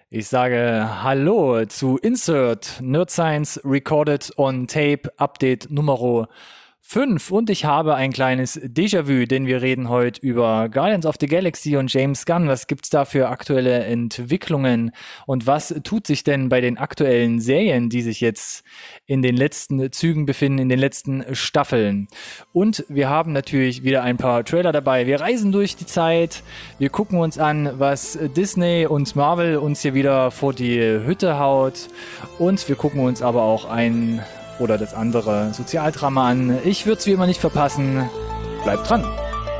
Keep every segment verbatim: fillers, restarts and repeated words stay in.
Ich sage Hallo zu Insert Nerd Science Recorded on Tape Update Nummer fünf und ich habe ein kleines Déjà-vu, denn wir reden heute über Guardians of the Galaxy und James Gunn. Was gibt's da für aktuelle Entwicklungen und was tut sich denn bei den aktuellen Serien, die sich jetzt in den letzten Zügen befinden, in den letzten Staffeln? Und wir haben natürlich wieder ein paar Trailer dabei. Wir reisen durch die Zeit, wir gucken uns an, was Disney und Marvel uns hier wieder vor die Hütte haut und wir gucken uns aber auch ein oder das andere Sozialdrama an. Ich würde es wie immer nicht verpassen. Bleibt dran.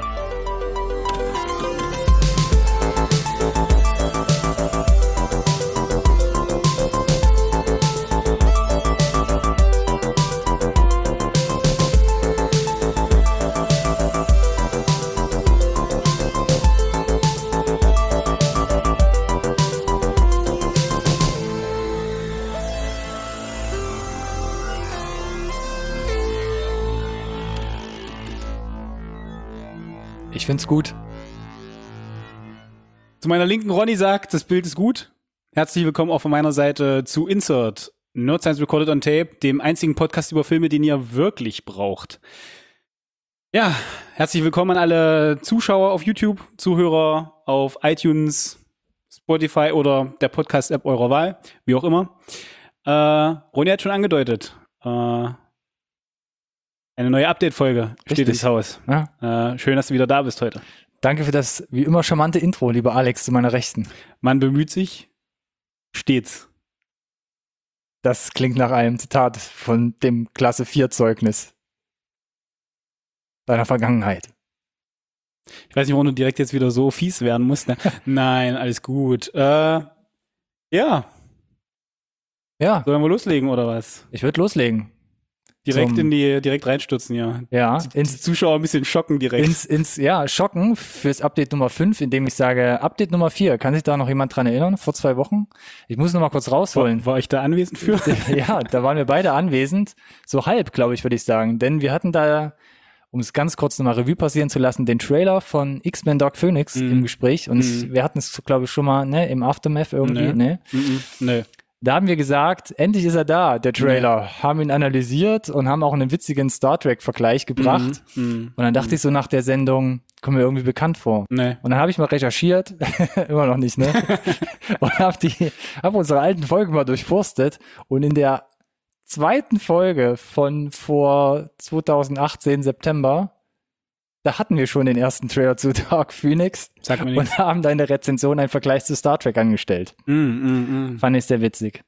Ich find's gut. Zu meiner Linken Ronny sagt, das Bild ist gut. Herzlich willkommen auch von meiner Seite zu Insert, Nerd Science Recorded on Tape, dem einzigen Podcast über Filme, den ihr wirklich braucht. Ja, herzlich willkommen an alle Zuschauer auf YouTube, Zuhörer auf iTunes, Spotify oder der Podcast-App eurer Wahl, wie auch immer. Äh, Ronny hat schon angedeutet, äh, eine neue Update-Folge steht ins Haus. Ja. Äh, schön, dass du wieder da bist heute. Danke für das wie immer charmante Intro, lieber Alex, zu meiner Rechten. Man bemüht sich stets. Das klingt nach einem Zitat von dem Klasse vier Zeugnis deiner Vergangenheit. Ich weiß nicht, warum du direkt jetzt wieder so fies werden musst. Ne? Nein, alles gut. Äh, ja. Ja. Sollen wir loslegen oder was? Ich würde loslegen. Direkt Zum, in die, direkt reinstürzen, ja. Ja. Die, ins, die Zuschauer ein bisschen schocken direkt. Ins, ins, ja, schocken fürs Update Nummer fünf, indem ich sage, Update Nummer vier. Kann sich da noch jemand dran erinnern? Vor zwei Wochen? Ich muss noch mal kurz rausholen. War, war ich da anwesend für? Ja, da waren wir beide anwesend. So halb, glaube ich, würde ich sagen. Denn wir hatten da, um es ganz kurz nochmal Revue passieren zu lassen, den Trailer von X-Men Dark Phoenix mm. im Gespräch. Und mm. wir hatten es, glaube ich, schon mal ne, im Aftermath irgendwie. Nee. Ne? Mm nee. Da haben wir gesagt, endlich ist er da, der Trailer. Ja. Haben ihn analysiert und haben auch einen witzigen Star Trek-Vergleich gebracht. Mm, mm, und dann dachte mm. ich so nach der Sendung, kommt mir irgendwie bekannt vor. Nee. Und dann habe ich mal recherchiert, immer noch nicht, ne? Und habe die, habe unsere alten Folgen mal durchforstet und in der zweiten Folge von vor zweitausendachtzehn September, da hatten wir schon den ersten Trailer zu Dark Phoenix. Sag mir und haben da in der Rezension einen Vergleich zu Star Trek angestellt. Mm, mm, mm. Fand ich sehr witzig.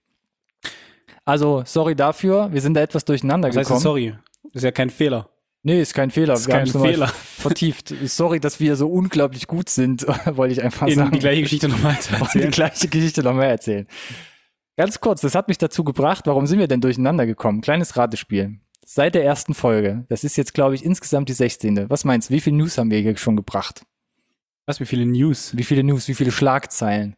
Also, sorry dafür, wir sind da etwas durcheinander Was heißt gekommen. Sorry, ist ja kein Fehler. Nee, ist kein Fehler. Ist wir kein Fehler. Vertieft. Sorry, dass wir so unglaublich gut sind, wollte ich einfach in sagen. Die gleiche Geschichte nochmal erzählen. Die gleiche Geschichte nochmal erzählen. Ganz kurz, das hat mich dazu gebracht, warum sind wir denn durcheinander gekommen? Kleines Ratespiel. Seit der ersten Folge, das ist jetzt, glaube ich, insgesamt die sechzehnte. Was meinst du, wie viele News haben wir hier schon gebracht? Was, wie viele News? Wie viele News, wie viele Schlagzeilen?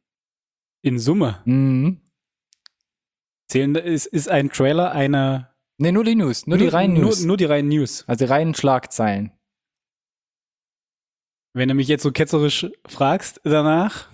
In Summe? Mhm. Zählen, ist, ist ein Trailer eine... Nee, nur die News, nur, nur die reinen News. Nur, nur die reinen News. Also die reinen Schlagzeilen. Wenn du mich jetzt so ketzerisch fragst danach,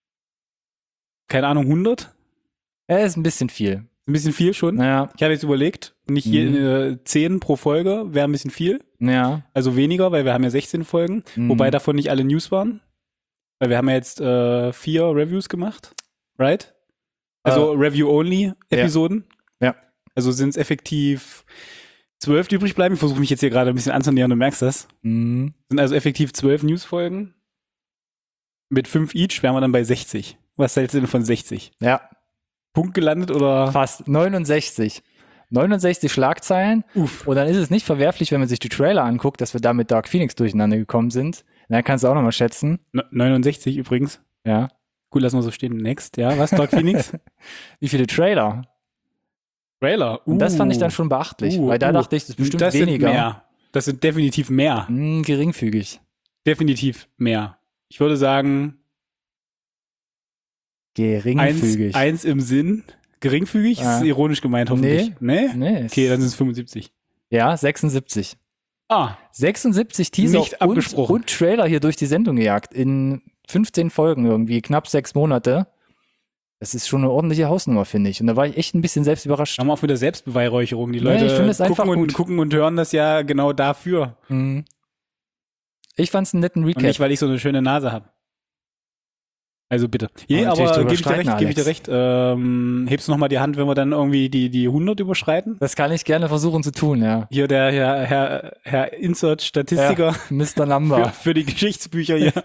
keine Ahnung, hundert? Ja, ist ein bisschen viel. Ein bisschen viel schon. Ja. Ich habe jetzt überlegt, nicht je, mhm. äh, zehn pro Folge wäre ein bisschen viel. Ja. Also weniger, weil wir haben ja sechzehn Folgen, mhm. wobei davon nicht alle News waren. Weil wir haben ja jetzt äh, vier Reviews gemacht, right? Also uh, Review-Only-Episoden. Ja. ja. Also sind es effektiv zwölf, die übrig bleiben. Ich versuche mich jetzt hier gerade ein bisschen anzunähern, du merkst das. Mhm. Sind also effektiv zwölf News-Folgen. Mit fünf each wären wir dann bei sechzig. Was hältst du denn von sechzig? Ja. Punkt gelandet oder? Fast. neunundsechzig. neunundsechzig Schlagzeilen. Uff. Und dann ist es nicht verwerflich, wenn man sich die Trailer anguckt, dass wir da mit Dark Phoenix durcheinander gekommen sind. Dann kannst du auch nochmal schätzen. neunundsechzig übrigens. Ja. Gut, lassen wir so stehen. Next. Ja, was, Dark Phoenix? Wie viele Trailer? Trailer? Uh. Und das fand ich dann schon beachtlich, uh, weil da uh. dachte ich, das ist bestimmt das weniger. Sind mehr. Das sind definitiv mehr. Mm, geringfügig. Definitiv mehr. Ich würde sagen, geringfügig. Eins, eins im Sinn. Geringfügig? Ah. Ist ironisch gemeint, hoffentlich. Nee. Nee? Nee. Okay, dann sind es fünfundsiebzig. Ja, sechsundsiebzig. Ah. sechsundsiebzig Teaser Nicht und, abgesprochen. und Trailer hier durch die Sendung gejagt. In fünfzehn Folgen irgendwie, knapp sechs Monate. Das ist schon eine ordentliche Hausnummer, finde ich. Und da war ich echt ein bisschen selbst überrascht. Haben wir auch wieder Selbstbeweihräucherung. Die Nee, Leute ich finde es einfach gucken, und, gut. gucken und hören das ja genau dafür. Mhm. Ich fand's einen netten Recap. Und nicht, weil ich so eine schöne Nase habe. Also bitte. Je, Aber natürlich aber drüber gebe ich dir streiten, recht, gebe ich dir Alex. recht. Ähm, hebst du nochmal die Hand, wenn wir dann irgendwie die, die hundert überschreiten? Das kann ich gerne versuchen zu tun, ja. Hier der Herr, Herr, Herr Insert-Statistiker ja Mister für, Number. für die Geschichtsbücher hier.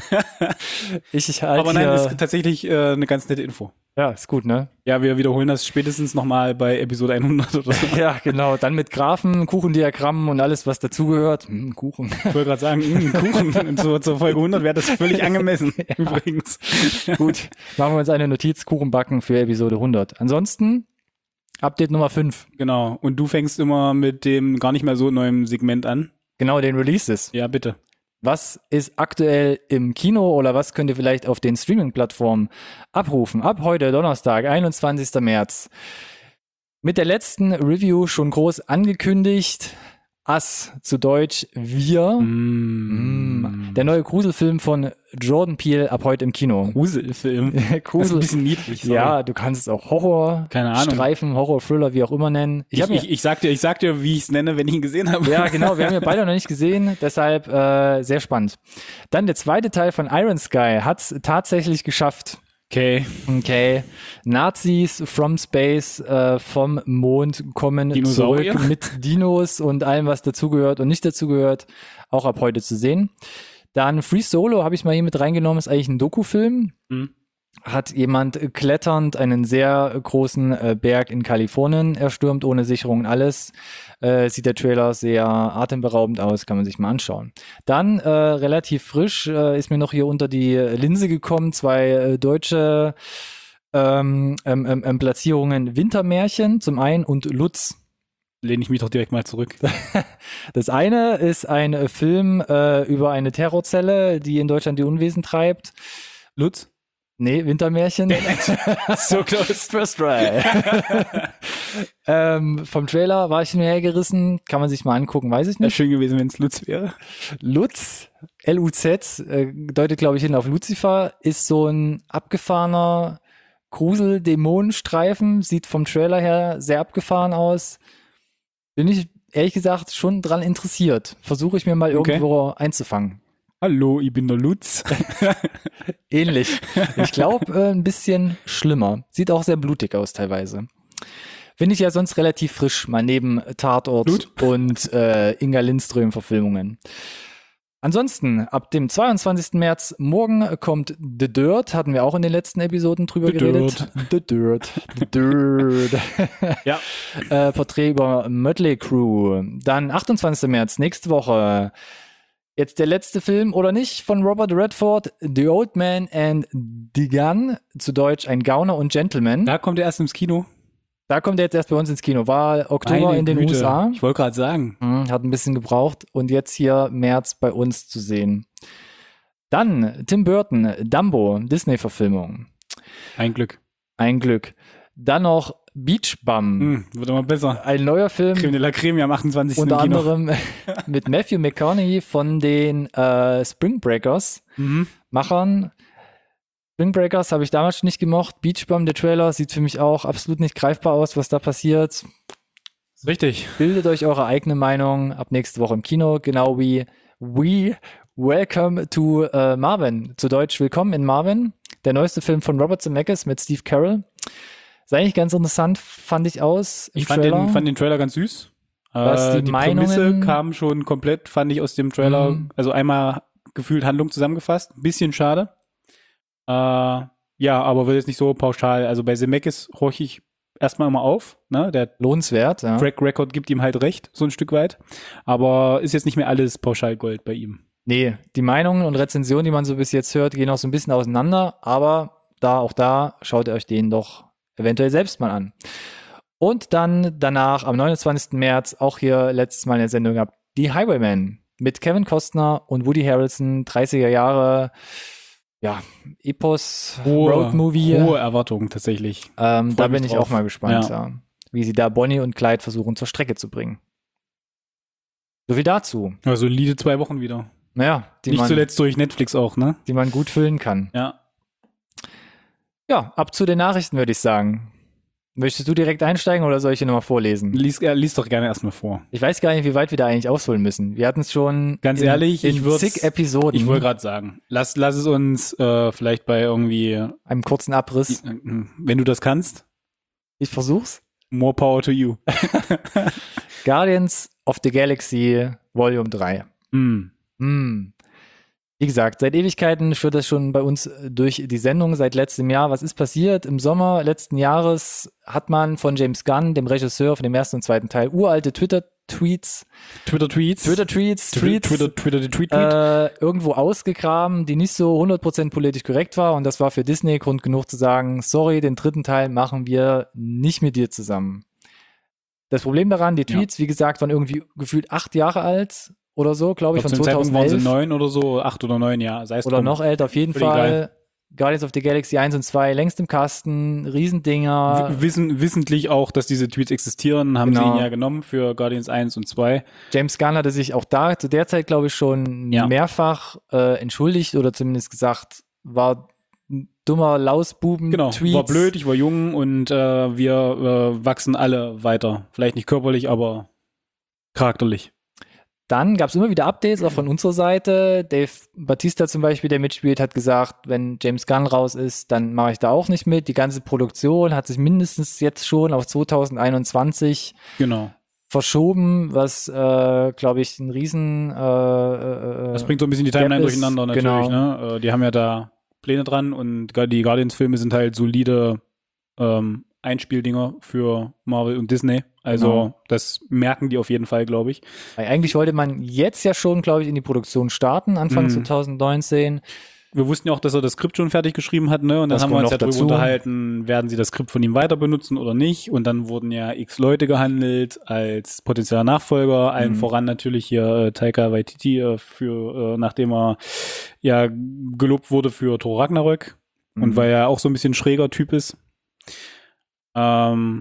Ich, ich halt Aber nein, hier, das ist tatsächlich äh, eine ganz nette Info. ja, ist gut, ne? Ja, wir wiederholen das spätestens nochmal bei Episode hundert oder so. Ja, genau. Dann mit Graphen, Kuchendiagrammen und alles, was dazugehört. Hm, Kuchen. Ich wollte gerade sagen, mh, Kuchen. Und so, zur Folge hundert wäre das völlig angemessen, ja. Übrigens. Gut, machen wir uns eine Notiz, Kuchen backen für Episode hundert. Ansonsten, Update Nummer fünf. Genau. Und du fängst immer mit dem gar nicht mehr so neuen Segment an. Genau, den Releases. Ja, bitte. Was ist aktuell im Kino oder was könnt ihr vielleicht auf den Streaming-Plattformen abrufen? Ab heute, Donnerstag, einundzwanzigster März. Mit der letzten Review schon groß angekündigt. Us, zu Deutsch Wir. Mm. Mm. Der neue Gruselfilm von Jordan Peele ab heute im Kino. Gruselfilm. Das ist ein Grusel. bisschen niedlich. Sorry. Ja, du kannst es auch Horror, Keine Ahnung. Streifen, Horror, Thriller, wie auch immer nennen. Ich, hab ich, mir- ich, sag dir, ich sag dir, wie ich es nenne, wenn ich ihn gesehen habe. Ja, genau, wir haben ja beide noch nicht gesehen, deshalb äh, sehr spannend. Dann der zweite Teil von Iron Sky hat es tatsächlich geschafft. Okay. Okay, Nazis from Space äh, vom Mond kommen Dinosaurier? zurück mit Dinos und allem, was dazugehört und nicht dazugehört, auch ab heute zu sehen. Dann Free Solo habe ich mal hier mit reingenommen, ist eigentlich ein Doku-Film. Hm. Hat jemand kletternd einen sehr großen äh, Berg in Kalifornien erstürmt, ohne Sicherung und alles. Äh, sieht der Trailer sehr atemberaubend aus, kann man sich mal anschauen. Dann äh, relativ frisch äh, ist mir noch hier unter die Linse gekommen, zwei äh, deutsche ähm, ähm, ähm, ähm, Platzierungen. Wintermärchen zum einen und Lutz. Lehne ich mich doch direkt mal zurück. Das eine ist ein äh, Film äh, über eine Terrorzelle, die in Deutschland die Unwesen treibt. Lutz? Nee, Wintermärchen. So close. First try. ähm, vom Trailer war ich nur hergerissen. Kann man sich mal angucken, weiß ich Wäre nicht. schön gewesen, wenn es Lutz wäre. Lutz, L U Z, äh, deutet, glaube ich, hin auf Lucifer, ist so ein abgefahrener Grusel-Dämonenstreifen. Sieht vom Trailer her sehr abgefahren aus. Bin ich, ehrlich gesagt, schon dran interessiert. Versuche ich mir mal Okay. irgendwo einzufangen. Hallo, ich bin der Lutz. Ähnlich. Ich glaube, äh, ein bisschen schlimmer. Sieht auch sehr blutig aus teilweise. Finde ich ja sonst relativ frisch, mal neben Tatort Blut? und äh, Inga Lindström-Verfilmungen. Ansonsten, ab dem zweiundzwanzigsten März morgen kommt The Dirt, hatten wir auch in den letzten Episoden drüber The geredet. The Dirt. The Dirt. Ja. äh, Porträt über Mötley Crew. Dann achtundzwanzigsten März, nächste Woche. Jetzt der letzte Film oder nicht von Robert Redford, The Old Man and the Gun, zu Deutsch Ein Gauner und Gentleman. Da, Da kommt er erst ins Kino. kommt er jetzt erst bei uns ins Kino. War Oktober Meine in den Güte. U S A. Ich wollte gerade sagen. Hm, hat ein bisschen gebraucht und jetzt hier März bei uns zu sehen. Dann Tim Burton, Dumbo, Disney-Verfilmung. Ein Glück. Ein Glück. Dann noch Beach Bum, Hm, wird immer besser. ein neuer Film. Creme de la Creme am achtundzwanzigsten Unter im Kino. anderem mit Matthew McConaughey von den äh, Spring Breakers Mhm. Machern. Spring Breakers habe ich damals schon nicht gemocht. Beach Bum, der Trailer, sieht für mich auch absolut nicht greifbar aus, was da passiert. Richtig. Bildet euch eure eigene Meinung ab nächste Woche im Kino, genau wie We Welcome to äh, Marvin. Zu Deutsch Willkommen in Marvin. Der neueste Film von Robert Zemeckis mit Steve Carell. Ist eigentlich ganz interessant, fand ich aus im Ich fand Trailer. den, fand den Trailer ganz süß. Was Äh, die Meinungen- Prämisse kam schon komplett, fand ich aus dem Trailer, Mhm. also einmal gefühlt Handlung zusammengefasst. Ein bisschen schade. Äh, ja, aber wird jetzt nicht so pauschal. Also bei Zemeckis horche ich erstmal immer auf. Ne? Der Lohnenswert, ja. Track Record gibt ihm halt recht, so ein Stück weit. Aber ist jetzt nicht mehr alles pauschal Gold bei ihm. Nee, die Meinungen und Rezensionen, die man so bis jetzt hört, gehen auch so ein bisschen auseinander, aber da, auch da, schaut ihr euch den doch eventuell selbst mal an. Und dann danach, am neunundzwanzigsten März, auch hier letztes Mal in der Sendung gehabt, die Highwaymen mit Kevin Costner und Woody Harrelson, dreißiger Jahre, ja, Epos, Roadmovie. Hohe Erwartungen tatsächlich. Ähm, da Freu mich bin ich drauf. auch mal gespannt, Ja. ja. wie sie da Bonnie und Clyde versuchen zur Strecke zu bringen. So viel dazu. Ja, solide zwei Wochen wieder. Naja, die Nicht man, zuletzt durch Netflix auch, ne? die man gut füllen kann. Ja. Ja, ab zu den Nachrichten, würde ich sagen. Möchtest du direkt einsteigen oder soll ich hier nochmal vorlesen? Lies, äh, lies doch gerne erstmal vor. Ich weiß gar nicht, wie weit wir da eigentlich ausholen müssen. Wir hatten es schon Ganz in, ehrlich, in ich würd's- zig Episoden. Ich wollte gerade sagen, lass, lass es uns äh, vielleicht bei irgendwie, einem kurzen Abriss. äh, wenn du das kannst, Ich versuch's. more power to you. Guardians of the Galaxy Volume drei. Mm. Hm. Wie gesagt, seit Ewigkeiten führt das schon bei uns durch die Sendung seit letztem Jahr. Was ist passiert? Im Sommer letzten Jahres hat man von James Gunn, dem Regisseur von dem ersten und zweiten Teil, uralte Twitter-Tweets, Twitter-Tweets. Twitter-Tweets, Twitter, Tweets, Twitter, Twitter, die Tweet, Tweet. äh, irgendwo ausgegraben, die nicht so hundert Prozent politisch korrekt war. Und das war für Disney Grund genug zu sagen, sorry, den dritten Teil machen wir nicht mit dir zusammen. Das Problem daran, die Tweets, wie gesagt, waren irgendwie gefühlt acht Jahre alt oder so, glaube ich, Glaub, von zum Zeitpunkt waren sie zweitausendelf. neun oder so, acht oder neun, ja. Sei es Oder drum. noch älter, auf jeden Völlig Fall. egal. Guardians of the Galaxy eins und zwei, längst im Kasten, Riesendinger. W- Wissen, wissentlich auch, dass diese Tweets existieren, haben Genau. sie ihn ja genommen für Guardians eins und zwei. James Gunn hatte sich auch da zu der Zeit, glaube ich, schon Ja. mehrfach äh, entschuldigt oder zumindest gesagt, war ein dummer Lausbuben-Tweet. Genau, war blöd, ich war jung und äh, wir äh, wachsen alle weiter. Vielleicht nicht körperlich, aber charakterlich. Dann gab es immer wieder Updates, auch von unserer Seite. Dave Bautista zum Beispiel, der mitspielt, hat gesagt, wenn James Gunn raus ist, dann mache ich da auch nicht mit. Die ganze Produktion hat sich mindestens jetzt schon auf zwanzig einundzwanzig Genau. verschoben, was, äh, glaube ich, ein riesen äh, äh, Das bringt so ein bisschen die Timeline Gap ist, durcheinander natürlich. genau. Ne? Äh, die haben ja da Pläne dran und gar- die Guardians-Filme sind halt solide ähm, Einspieldinger für Marvel und Disney. Also Genau. das merken die auf jeden Fall, glaube ich. Weil eigentlich wollte man jetzt ja schon, glaube ich, in die Produktion starten, Anfang Mhm. zwanzig neunzehn. Wir wussten ja auch, dass er das Skript schon fertig geschrieben hat, ne? Und dann Das haben wir kommt uns ja noch darüber dazu. unterhalten, werden sie das Skript von ihm weiter benutzen oder nicht? Und dann wurden ja x Leute gehandelt als potenzieller Nachfolger, allen Mhm. voran natürlich hier äh, Taika Waititi, äh, für, äh, nachdem er ja gelobt wurde für Thor Ragnarök und Mhm. weil er auch so ein bisschen schräger Typ ist. Ähm,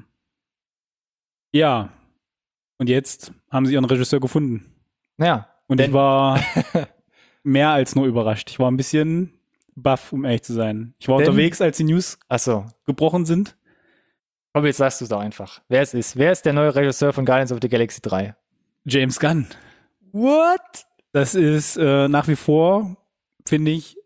ja. Und jetzt haben sie ihren Regisseur gefunden. Ja, Und denn- ich war mehr als nur überrascht. Ich war ein bisschen baff, um ehrlich zu sein. Ich war Denn- unterwegs, als die News achso. gebrochen sind. Aber jetzt sagst du es doch einfach. Wer es ist. Wer ist der neue Regisseur von Guardians of the Galaxy drei? James Gunn. What? Das ist äh, nach wie vor, finde ich,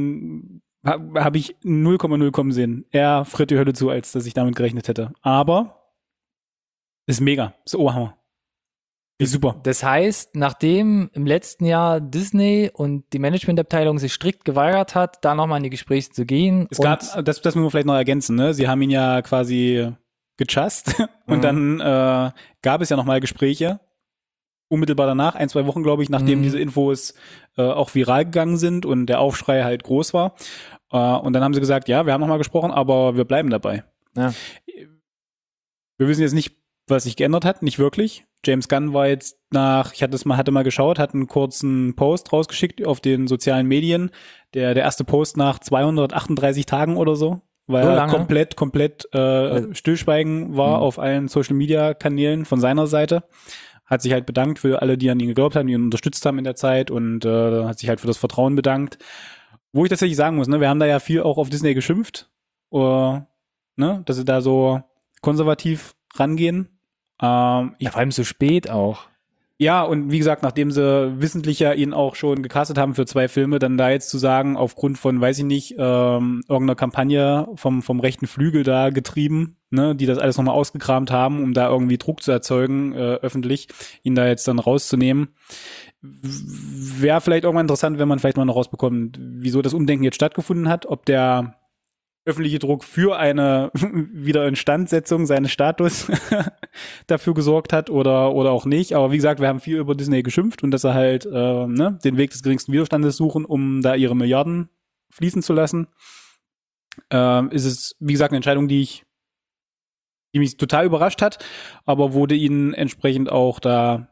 habe hab ich null Komma null kommen sehen. Er fritt die Hölle zu, als dass ich damit gerechnet hätte. Aber ist mega. Ist Oberhammer. Ist super. Das heißt, nachdem im letzten Jahr Disney und die Managementabteilung sich strikt geweigert hat, da nochmal in die Gespräche zu gehen. Es und gab, das, das müssen wir vielleicht noch ergänzen, ne? Sie haben ihn ja quasi gechast und Mhm. dann äh, gab es ja nochmal Gespräche. Unmittelbar danach, ein, zwei Wochen, glaube ich, nachdem Mhm. diese Infos äh, auch viral gegangen sind und der Aufschrei halt groß war. Äh, und dann haben sie gesagt, ja, wir haben nochmal gesprochen, aber wir bleiben dabei. Ja. Wir wissen jetzt nicht, was sich geändert hat, nicht wirklich. James Gunn war jetzt nach, ich hatte es mal, hatte mal geschaut, hat einen kurzen Post rausgeschickt auf den sozialen Medien. Der, der erste Post nach zweihundertachtunddreißig Tagen oder so, weil So er lange? komplett, komplett äh, Stillschweigen war Mhm. auf allen Social Media Kanälen von seiner Seite. Hat sich halt bedankt für alle, die an ihn geglaubt haben, die ihn unterstützt haben in der Zeit und äh, hat sich halt für das Vertrauen bedankt. Wo ich tatsächlich sagen muss, ne, wir haben da ja viel auch auf Disney geschimpft, äh, ne, dass sie da so konservativ rangehen. Ähm, ich Ja, vor allem so spät auch. ja, und wie gesagt, nachdem sie wissentlich ja ihn auch schon gecastet haben für zwei Filme, dann da jetzt zu sagen, aufgrund von, weiß ich nicht, ähm, irgendeiner Kampagne vom, vom rechten Flügel da getrieben, ne, die das alles nochmal ausgekramt haben, um da irgendwie Druck zu erzeugen, äh, öffentlich, ihn da jetzt dann rauszunehmen. Wäre vielleicht irgendwann interessant, wenn man vielleicht mal noch rausbekommt, wieso das Umdenken jetzt stattgefunden hat, ob der öffentliche Druck für eine Wiederinstandsetzung seines Status dafür gesorgt hat oder oder auch nicht. Aber wie gesagt, wir haben viel über Disney geschimpft und dass sie halt äh, ne, den Weg des geringsten Widerstandes suchen, um da ihre Milliarden fließen zu lassen. Ähm, ist es, wie gesagt, eine Entscheidung, die ich, die mich total überrascht hat, aber wurde ihnen entsprechend auch da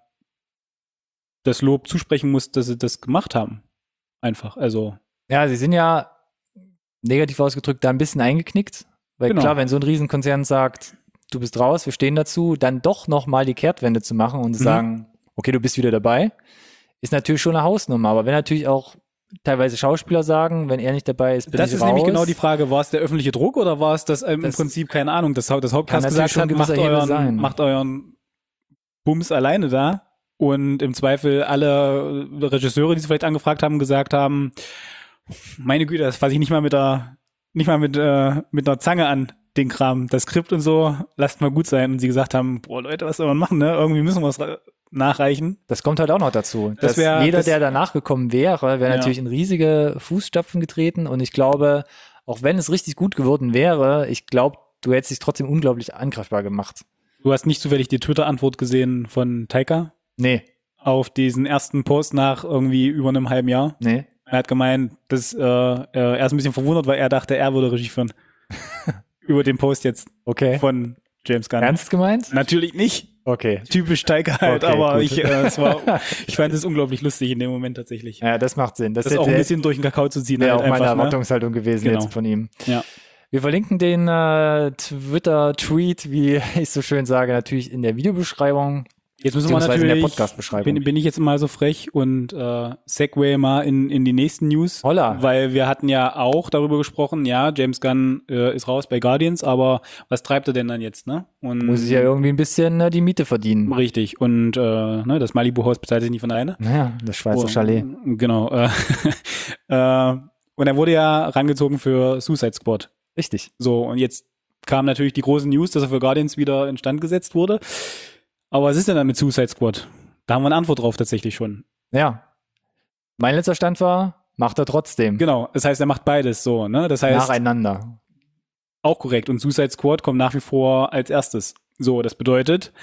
das Lob zusprechen muss, dass sie das gemacht haben. Einfach, also Ja, sie sind ja negativ ausgedrückt da ein bisschen eingeknickt. Weil Genau. klar, wenn so ein Riesenkonzern sagt, du bist raus, wir stehen dazu, dann doch nochmal die Kehrtwende zu machen und zu Mhm. sagen, okay, du bist wieder dabei, ist natürlich schon eine Hausnummer. Aber wenn natürlich auch teilweise Schauspieler sagen, wenn er nicht dabei ist, bin das ich ist raus. nämlich genau die Frage, war es der öffentliche Druck oder war es das ähm, Das im Prinzip, keine Ahnung, das, das Hauptcast kann natürlich gesagt schon hat, ein macht gewisser Hebel sein. euren, macht euren Bums alleine da und im Zweifel alle Regisseure, die sie vielleicht angefragt haben, gesagt haben, meine Güte, das fasse ich nicht mal mit der, nicht mal mit, äh, mit einer Zange an, den Kram, das Skript und so, lasst mal gut sein. Und sie gesagt haben, boah Leute, was soll man machen, ne? Irgendwie müssen wir es nachreichen. Das kommt halt auch noch dazu. Das Dass wär- jeder, das- der danach gekommen wäre, wäre Ja. natürlich in riesige Fußstapfen getreten. Und ich glaube, auch wenn es richtig gut geworden wäre, ich glaube, du hättest dich trotzdem unglaublich angreifbar gemacht. Du hast nicht zufällig die Twitter-Antwort gesehen von Taika Nee, auf diesen ersten Post nach irgendwie über einem halben Jahr. nee. Er hat gemeint, dass äh, er ist ein bisschen verwundert, weil er dachte, er würde Regie führen. Über den Post jetzt Okay. von James Gunn. Ernst gemeint? Natürlich nicht. Okay. Typisch Taika halt, Okay, aber gut. ich, äh, es war, ich fand es unglaublich lustig in dem Moment tatsächlich. Ja, das macht Sinn. Das, Das ist auch ein bisschen durch den Kakao zu ziehen. wäre Halt auch meine einfach, ne? Erwartungshaltung gewesen Genau. jetzt von ihm. Ja. Wir verlinken den äh, Twitter-Tweet, wie ich so schön sage, natürlich in der Videobeschreibung. Jetzt müssen wir Beziehungsweise in der natürlich, Podcast-Beschreibung. bin, bin ich jetzt mal so frech und äh, segway mal in, in die nächsten News. Holla. Weil wir hatten ja auch darüber gesprochen, ja, James Gunn äh, ist raus bei Guardians, aber was treibt er denn dann jetzt, ne? Und Muss ich ja irgendwie ein bisschen äh, die Miete verdienen. Richtig. Und äh, ne, das Malibu-Haus bezahlt sich nicht von alleine. Naja, das Schweizer Oh, Chalet. Genau. Äh, äh, und er wurde ja rangezogen für Suicide Squad. Richtig. So, und jetzt kam natürlich die große News, dass er für Guardians wieder instand gesetzt wurde. Aber was ist denn dann mit Suicide Squad? Da haben wir eine Antwort drauf tatsächlich schon. Ja. Mein letzter Stand war, macht er trotzdem. Genau, das heißt, er macht beides so, ne? Das heißt, Nacheinander. auch korrekt. Und Suicide Squad kommt nach wie vor als erstes. So, das bedeutet,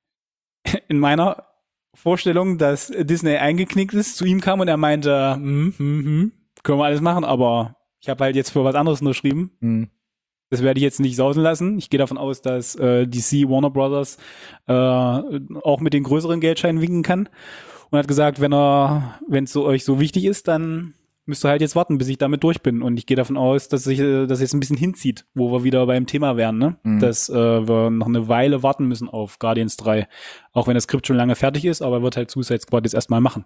in meiner Vorstellung, dass Disney eingeknickt ist, zu ihm kam und er meinte, hm, hm, hm, können wir alles machen, aber ich habe halt jetzt für was anderes unterschrieben. Hm. Das werde ich jetzt nicht sausen lassen. Ich gehe davon aus, dass äh, D C, Warner Brothers äh, auch mit den größeren Geldscheinen winken kann. Und hat gesagt, wenn er, wenn es so euch so wichtig ist, dann müsst ihr halt jetzt warten, bis ich damit durch bin. Und ich gehe davon aus, dass sich äh, das jetzt ein bisschen hinzieht, wo wir wieder beim Thema wären, ne? Mhm. Dass äh, wir noch eine Weile warten müssen auf Guardians drei. Auch wenn das Skript schon lange fertig ist, aber er wird halt Suicide Squad jetzt erstmal machen.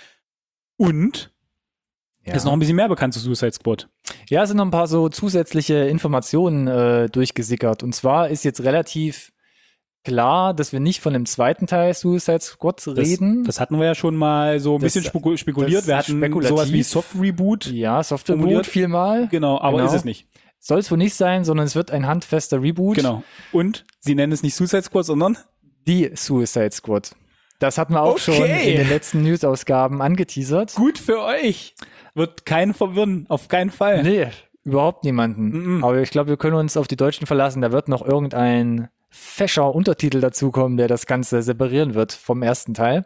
Und Ja. ist noch ein bisschen mehr bekannt zu Suicide Squad. Ja, es sind noch ein paar so zusätzliche Informationen äh, durchgesickert. Und zwar ist jetzt relativ klar, dass wir nicht von dem zweiten Teil Suicide Squad Das, reden. das hatten wir ja schon mal so ein Das- bisschen speku- spekuliert. das Wir hatten spekulativ. sowas wie Soft-Reboot. ja, Software formuliert. Boot vielmal. Genau, aber Genau. ist es nicht. Soll es wohl nicht sein, sondern es wird ein handfester Reboot. Genau. Und sie nennen es nicht Suicide Squad, sondern Die Suicide Squad. Das hatten wir auch Okay. schon in den letzten News-Ausgaben angeteasert. gut für euch. Wird keinen verwirren, auf keinen Fall. Nee, überhaupt niemanden. Mhm. Aber ich glaube, wir können uns auf die Deutschen verlassen. Da wird noch irgendein fescher Untertitel dazukommen, der das Ganze separieren wird vom ersten Teil.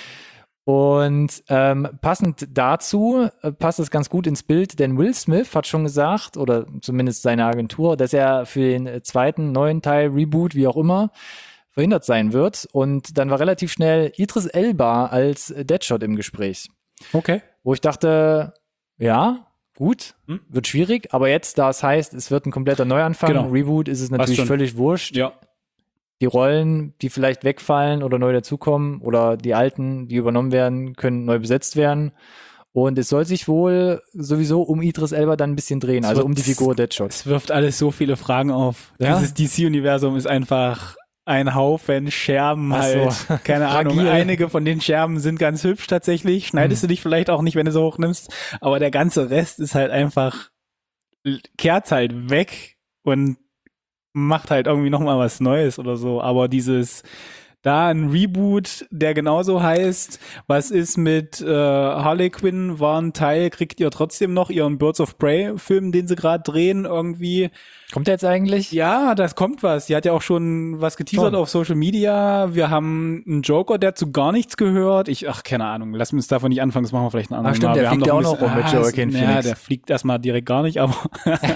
Und ähm, passend dazu äh, passt es ganz gut ins Bild, denn Will Smith hat schon gesagt, oder zumindest seine Agentur, dass er für den äh, zweiten, neuen Teil, Reboot, wie auch immer, verhindert sein wird. Und dann war relativ schnell Idris Elba als Deadshot im Gespräch. Okay. Wo ich dachte, ja, gut, Hm? wird schwierig, aber jetzt, da es heißt, es wird ein kompletter Neuanfang, Genau. Reboot, ist es natürlich schon. völlig wurscht. Ja. Die Rollen, die vielleicht wegfallen oder neu dazukommen oder die alten, die übernommen werden, können neu besetzt werden. Und es soll sich wohl sowieso um Idris Elba dann ein bisschen drehen, Es also wird- um die Figur Deadshot. Es wirft alles so viele Fragen auf. Ja? Dieses D C-Universum ist einfach ein Haufen Scherben Ach so. halt. Keine Ahnung. Fragil. Einige von den Scherben sind ganz hübsch tatsächlich. Schneidest Hm. du dich vielleicht auch nicht, wenn du so hoch nimmst. Aber der ganze Rest ist halt einfach, kehrt halt weg und macht halt irgendwie nochmal was Neues oder so. Aber dieses, da ein Reboot, der genauso heißt, was ist mit äh, Harley Quinn, war ein Teil, kriegt ihr trotzdem noch ihren Birds of Prey Film, den sie gerade drehen, irgendwie. Kommt der jetzt eigentlich? Ja, das kommt was. Die hat ja auch schon was geteasert Schon. auf Social Media. Wir haben einen Joker, der zu gar nichts gehört. Ich, ach, keine Ahnung. Lass uns davon nicht anfangen, das machen wir vielleicht ein anderes stimmt, Mal. der Wir haben fliegt ja noch auch ein noch rum mit bisschen- Joaquin Ja, Phoenix. der fliegt erstmal direkt gar nicht, aber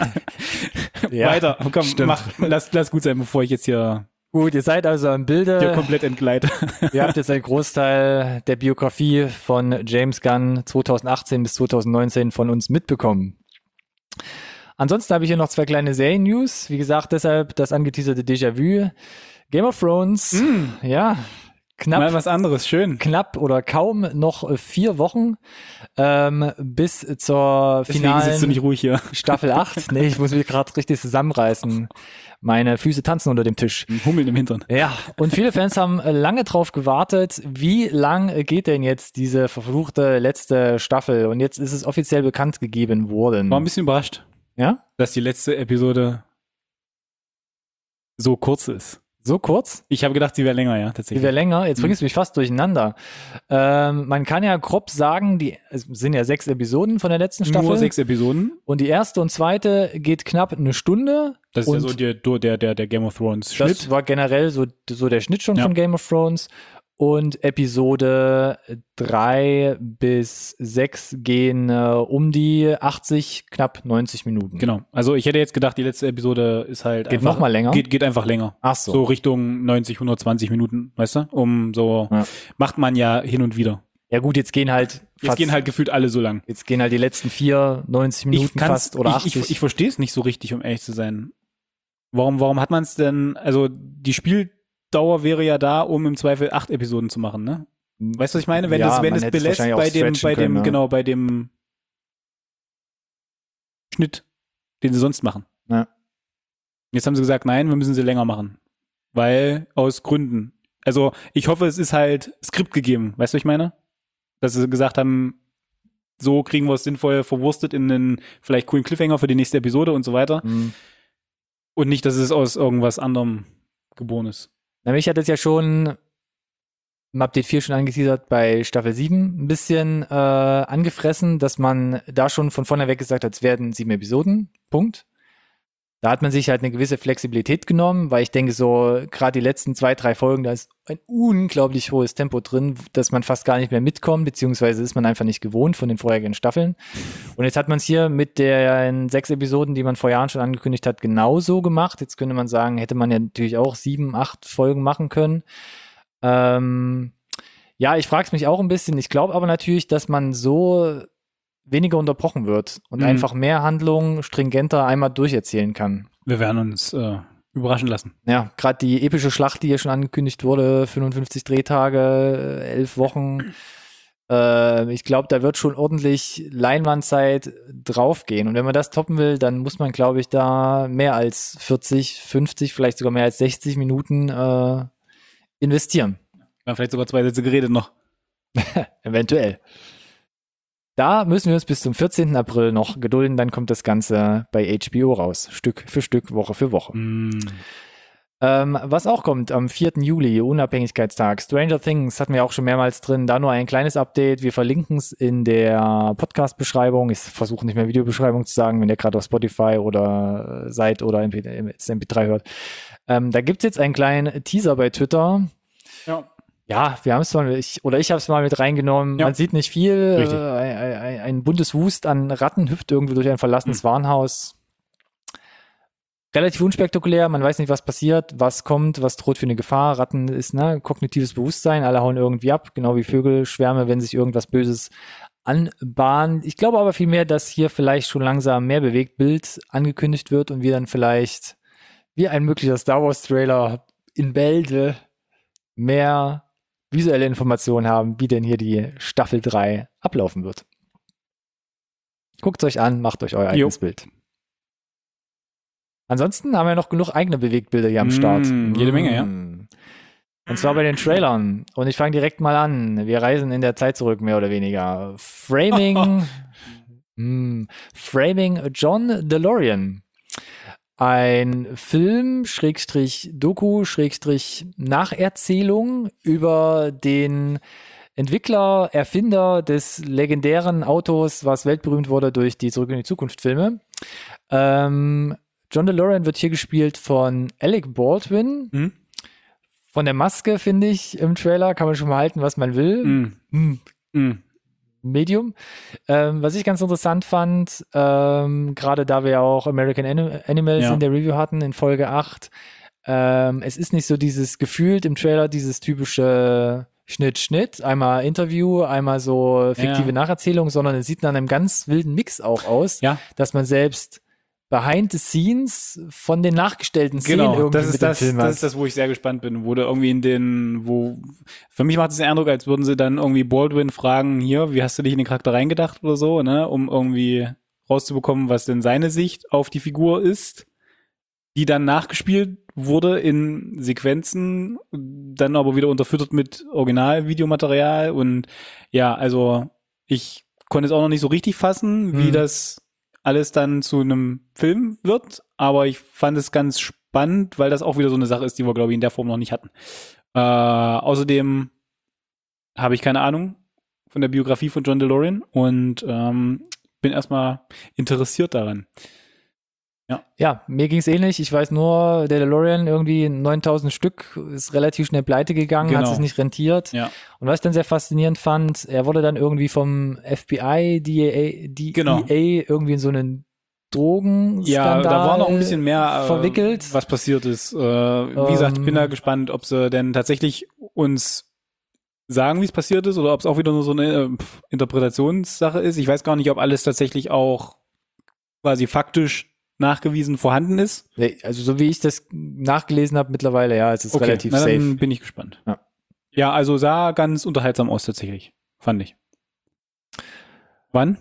Ja, weiter. Komm, stimmt. mach, lass, lass gut sein, bevor ich jetzt hier, Gut, ihr seid also im hier Bilde. komplett entgleite. Ihr habt jetzt einen Großteil der Biografie von James Gunn zweitausendachtzehn bis zweitausendneunzehn von uns mitbekommen. Ansonsten habe ich hier noch zwei kleine Serien-News. Wie gesagt, deshalb das angeteaserte Déjà-vu. Game of Thrones, Mm. ja, knapp. Mal was anderes, schön. Knapp oder kaum noch vier Wochen ähm, bis zur Deswegen finalen sitzt du nicht ruhig hier. Staffel acht. Nee, ich muss mich gerade richtig zusammenreißen. Meine Füße tanzen unter dem Tisch. Hummeln im Hintern. Ja, und viele Fans haben lange drauf gewartet, wie lang geht denn jetzt diese verfluchte letzte Staffel? Und jetzt ist es offiziell bekannt gegeben worden. War ein bisschen überrascht, Ja? dass die letzte Episode so kurz ist. So kurz? Ich habe gedacht, sie wäre länger, ja, Die tatsächlich. wäre länger. Jetzt Mhm. bringst du mich fast durcheinander. Ähm, man kann ja grob sagen, die, es sind ja sechs Episoden von der letzten Staffel. Nur sechs Episoden. Und die erste und zweite geht knapp eine Stunde. Das ist und ja so der, der, der, der Game of Thrones Schnitt. Das war generell so, so der Schnitt schon Ja. von Game of Thrones. Und Episode drei bis sechs gehen äh, um die achtzig, knapp neunzig Minuten. Genau. Also ich hätte jetzt gedacht, die letzte Episode ist halt Geht einfach, noch mal länger? Geht, geht einfach länger. Ach so. So Richtung neunzig, hundertzwanzig Minuten, weißt du? Um so, Ja. macht man ja hin und wieder. Ja gut, jetzt gehen halt Jetzt fast, gehen halt gefühlt alle so lang. jetzt gehen halt die letzten vier, neunzig Minuten kann's- fast oder ich, achtzig. Ich, ich verstehe es nicht so richtig, um ehrlich zu sein. Warum, warum hat man es denn, also die Spieldauer wäre ja da, um im Zweifel acht Episoden zu machen, ne? Weißt du, was ich meine? Wenn Ja, das, wenn man es hätte es belässt wahrscheinlich auch bei dem, stretchen bei dem, können, ja. genau, bei dem Schnitt, den sie sonst machen. Ja. Jetzt haben sie gesagt, nein, wir müssen sie länger machen. Weil, aus Gründen. Also, ich hoffe, es ist halt Skript gegeben. Weißt du, was ich meine? Dass sie gesagt haben, so kriegen wir es sinnvoll verwurstet in einen vielleicht coolen Cliffhanger für die nächste Episode und so weiter. Mhm. Und nicht, dass es aus irgendwas anderem geboren ist. Na, mich hat es ja schon im Update vier schon angeteasert bei Staffel sieben ein bisschen äh, angefressen, dass man da schon von vorne weg gesagt hat, es werden sieben Episoden, Punkt. Da hat man sich halt eine gewisse Flexibilität genommen, weil ich denke so, gerade die letzten zwei, drei Folgen, da ist ein unglaublich hohes Tempo drin, dass man fast gar nicht mehr mitkommt, beziehungsweise ist man einfach nicht gewohnt von den vorherigen Staffeln. Und jetzt hat man es hier mit den sechs Episoden, die man vor Jahren schon angekündigt hat, genauso gemacht. Jetzt könnte man sagen, hätte man ja natürlich auch sieben, acht Folgen machen können. Ähm, ja, ich frage es mich auch ein bisschen. Ich glaube aber natürlich, dass man so weniger unterbrochen wird und Mhm. einfach mehr Handlungen stringenter einmal durcherzählen kann. Wir werden uns äh, überraschen lassen. Ja, gerade die epische Schlacht, die hier schon angekündigt wurde, fünfundfünfzig Drehtage, elf Wochen. Äh, ich glaube, da wird schon ordentlich Leinwandzeit draufgehen. Und wenn man das toppen will, dann muss man, glaube ich, da mehr als vierzig, fünfzig, vielleicht sogar mehr als sechzig Minuten äh, investieren. Wir haben vielleicht sogar zwei Sätze geredet noch. Eventuell. Da müssen wir uns bis zum vierzehnten April noch gedulden, dann kommt das Ganze bei H B O raus. Stück für Stück, Woche für Woche. Mm. Ähm, was auch kommt am vierten Juli, Unabhängigkeitstag, Stranger Things hatten wir auch schon mehrmals drin, da nur ein kleines Update, wir verlinken es in der Podcast-Beschreibung, ich versuche nicht mehr Videobeschreibung zu sagen, wenn ihr gerade auf Spotify oder äh, seid oder M P, M P drei hört. Ähm, da gibt es jetzt einen kleinen Teaser bei Twitter. Ja. Ja, wir haben es mal, ich, oder ich habe es mal mit reingenommen. Ja. Man sieht nicht viel. Richtig. Äh, ein, ein, ein buntes Wust an Ratten hüpft irgendwie durch ein verlassenes Mhm. Warenhaus. Relativ unspektakulär, man weiß nicht, was passiert, was kommt, was droht für eine Gefahr. Ratten ist ne, kognitives Bewusstsein, alle hauen irgendwie ab, genau wie Vögelschwärme, wenn sich irgendwas Böses anbahnt. Ich glaube aber vielmehr, dass hier vielleicht schon langsam mehr Bewegtbild angekündigt wird und wir dann vielleicht wie ein möglicher Star Wars Trailer in Bälde mehr visuelle Informationen haben, wie denn hier die Staffel drei ablaufen wird. Guckt euch an, macht euch euer eigenes Jo. Bild. Ansonsten haben wir noch genug eigene Bewegtbilder hier am Mm, Start. jede Menge, ja. Mm. Und zwar bei den Trailern. Und ich fange direkt mal an. Wir reisen in der Zeit zurück, mehr oder weniger. Framing, mm, Framing John DeLorean. Ein Film, Schrägstrich Doku, Schrägstrich Nacherzählung über den Entwickler, Erfinder des legendären Autos, was weltberühmt wurde durch die Zurück in die Zukunft Filme. Ähm, John DeLorean wird hier gespielt von Alec Baldwin. Mhm. Von der Maske, finde ich, im Trailer kann man schon mal halten, was man will. Mm. Hm. Mm. Medium. Ähm, was ich ganz interessant fand, ähm, gerade da wir auch American Anim- Animals Ja. in der Review hatten, in Folge acht, ähm, es ist nicht so dieses gefühlt im Trailer, dieses typische Schnitt, Schnitt, einmal Interview, einmal so fiktive Ja. Nacherzählung, sondern es sieht nach einem ganz wilden Mix auch aus, Ja. dass man selbst Behind the Scenes von den nachgestellten Szenen Genau, irgendwie das ist mit dem das, Film das hast. ist das, wo ich sehr gespannt bin, wo du irgendwie in den, wo, für mich macht es den Eindruck, als würden sie dann irgendwie Baldwin fragen, hier, wie hast du dich in den Charakter reingedacht oder so, ne, um irgendwie rauszubekommen, was denn seine Sicht auf die Figur ist, die dann nachgespielt wurde in Sequenzen, dann aber wieder unterfüttert mit Original-Videomaterial und ja, also ich konnte es auch noch nicht so richtig fassen, wie Hm. das alles dann zu einem Film wird, aber ich fand es ganz spannend, weil das auch wieder so eine Sache ist, die wir, glaube ich, in der Form noch nicht hatten. Äh, außerdem habe ich keine Ahnung von der Biografie von John DeLorean und ähm, bin erstmal interessiert daran. Ja, mir ging's ähnlich. Ich weiß nur, der DeLorean irgendwie neuntausend Stück ist relativ schnell pleite gegangen, hat Genau. sich nicht rentiert. Ja. Und was ich dann sehr faszinierend fand, er wurde dann irgendwie vom F B I, D E A, D E A Genau. irgendwie in so einen Drogenskandal Ja, da war noch ein bisschen mehr, äh, verwickelt. was passiert ist. Äh, wie gesagt, ich bin da Ähm. gespannt, ob sie denn tatsächlich uns sagen, wie es passiert ist, oder ob es auch wieder nur so eine äh, pf, Interpretationssache ist. Ich weiß gar nicht, ob alles tatsächlich auch quasi faktisch nachgewiesen vorhanden ist. Nee, also so wie ich das nachgelesen habe mittlerweile, ja, es ist Okay, relativ na, safe. dann bin ich gespannt. Ja. Ja, also sah ganz unterhaltsam aus tatsächlich, fand ich. Wann?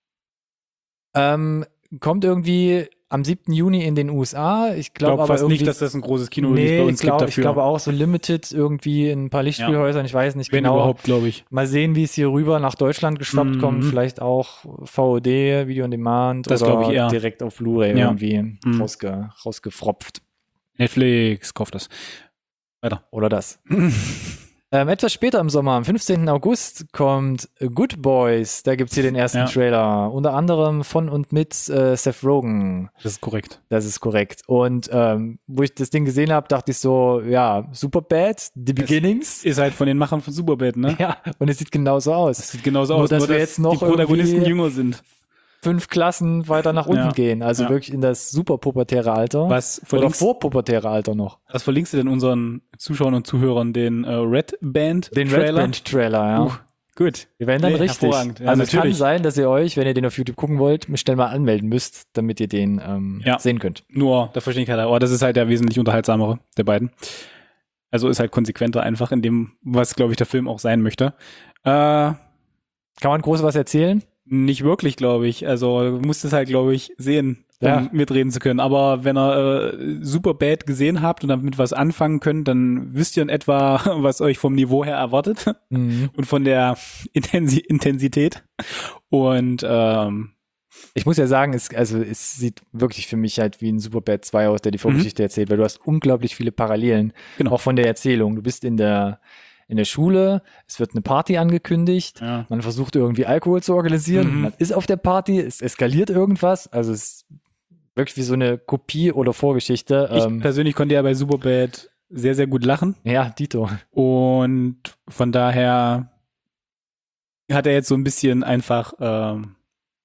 Ähm, kommt irgendwie am siebten Juni in den U S A. Ich Ich glaube glaube aber fast irgendwie nicht, dass das ein großes Kino-Release nee, bei uns ich glaub, gibt ich dafür. glaube auch so limited irgendwie in ein paar Lichtspielhäusern. Ich weiß nicht Wenn genau. überhaupt, glaube ich. Mal sehen, wie es hier rüber nach Deutschland geschwappt Mhm. kommt. Vielleicht auch V O D, Video on Demand Das oder glaub ich eher. direkt auf Blu-ray Ja. irgendwie Mhm. rausge, rausgefropft. Netflix, kauft das. Weiter. Oder das. Ähm, etwas später im Sommer, am fünfzehnten August, kommt Good Boys. Da gibt's hier den ersten Ja. Trailer. Unter anderem von und mit äh, Seth Rogen. Das ist korrekt. Das ist korrekt. Und ähm, wo ich das Ding gesehen habe, dachte ich so, ja, Superbad, The Beginnings. Ist halt von den Machern von Superbad, ne? Ja, und es sieht genauso aus. Das sieht genauso Nur, aus, dass nur wir dass jetzt noch die Protagonisten irgendwie- jünger sind. Fünf Klassen weiter nach unten Ja. gehen. Also Ja. wirklich in das superpubertäre Alter. Was Oder verlinkst, vorpubertäre Alter noch. was verlinkst du denn unseren Zuschauern und Zuhörern? Den äh, Red Band Den Trailer? Red Band Trailer, ja. Uh, gut. Wir werden dann Nee, richtig. hervorragend. Ja, also es kann natürlich. sein, dass ihr euch, wenn ihr den auf YouTube gucken wollt, schnell mal anmelden müsst, damit ihr den ähm, Ja. sehen könnt. Nur der Vollständigkeit, aber das ist halt der wesentlich unterhaltsamere der beiden. Also ist halt konsequenter einfach in dem, was, glaube ich, der Film auch sein möchte. Äh, Kann man groß was erzählen? Nicht wirklich, glaube ich. Also du musst es halt, glaube ich, sehen, um Ja. mitreden zu können. Aber wenn ihr äh, Superbad gesehen habt und damit was anfangen könnt, dann wisst ihr in etwa, was euch vom Niveau her erwartet Mhm. und von der Intensi Intensität. Und ähm, Ich muss ja sagen, es, also es sieht wirklich für mich halt wie ein Superbad zwei aus, der die Vorgeschichte erzählt, weil du hast unglaublich viele Parallelen, Genau. auch von der Erzählung. Du bist in der in der Schule, es wird eine Party angekündigt, ja. man versucht irgendwie Alkohol zu organisieren, Mhm. man ist auf der Party, es eskaliert irgendwas, also es ist wirklich wie so eine Kopie oder Vorgeschichte. Ich Ähm, persönlich konnte ja bei Superbad sehr, sehr gut lachen. ja, Dito. Und von daher hat er jetzt so ein bisschen einfach ähm,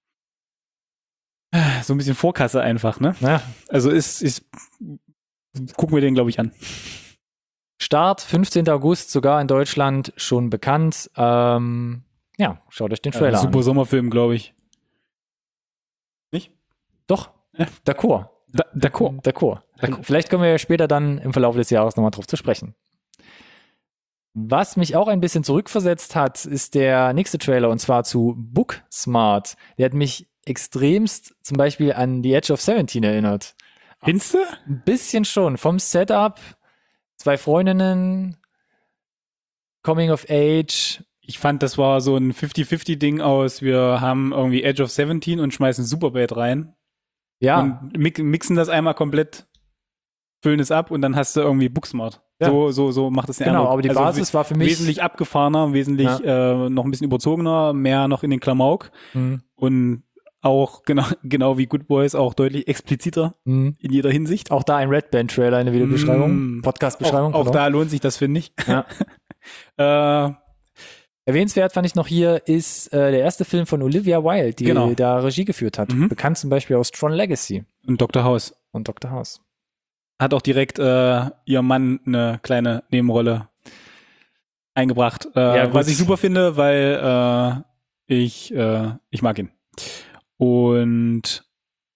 so ein bisschen Vorkasse einfach, ne? Ja. Also ist, ist gucken wir den, glaube ich, an. Start fünfzehnten August, sogar in Deutschland schon bekannt. Ähm, ja, schaut euch den Trailer Ja, super an. Sommerfilm, glaube ich. Nicht? Doch, Ja. d'accord. Da, d'accord. D'accord. D'accord. Vielleicht kommen wir ja später dann im Verlauf des Jahres nochmal drauf zu sprechen. Was mich auch ein bisschen zurückversetzt hat, ist der nächste Trailer, und zwar zu Booksmart. Der hat mich extremst zum Beispiel an The Edge of seventeen erinnert. Findest du? Ein bisschen schon. Vom Setup, zwei Freundinnen, Coming of Age. Ich fand, das war so ein fifty fifty Ding aus, wir haben irgendwie Edge of seventeen und schmeißen Superbad rein Ja, und mi- mixen das einmal komplett, füllen es ab und dann hast du irgendwie Booksmart. Ja. So, so, so macht es den genau, Eindruck. aber die Also Basis war für mich. wesentlich abgefahrener, wesentlich äh, noch ein bisschen überzogener, mehr noch in den Klamauk Hm, und auch genau, genau wie Good Boys auch deutlich expliziter hm. in jeder Hinsicht. Auch da ein Red Band Trailer in der Videobeschreibung, Mm. Podcast-Beschreibung. Auch, auch pardon. da lohnt sich das, finde ich. Ja. äh, Erwähnenswert fand ich noch hier ist äh, der erste Film von Olivia Wilde, die Genau. da Regie geführt hat. Mhm. Bekannt zum Beispiel aus Tron Legacy und Doktor House und Doktor House. hat auch direkt äh, ihr Mann eine kleine Nebenrolle eingebracht. Äh, Ja, gut. was ich super finde, weil äh, ich, äh, ich mag ihn. Und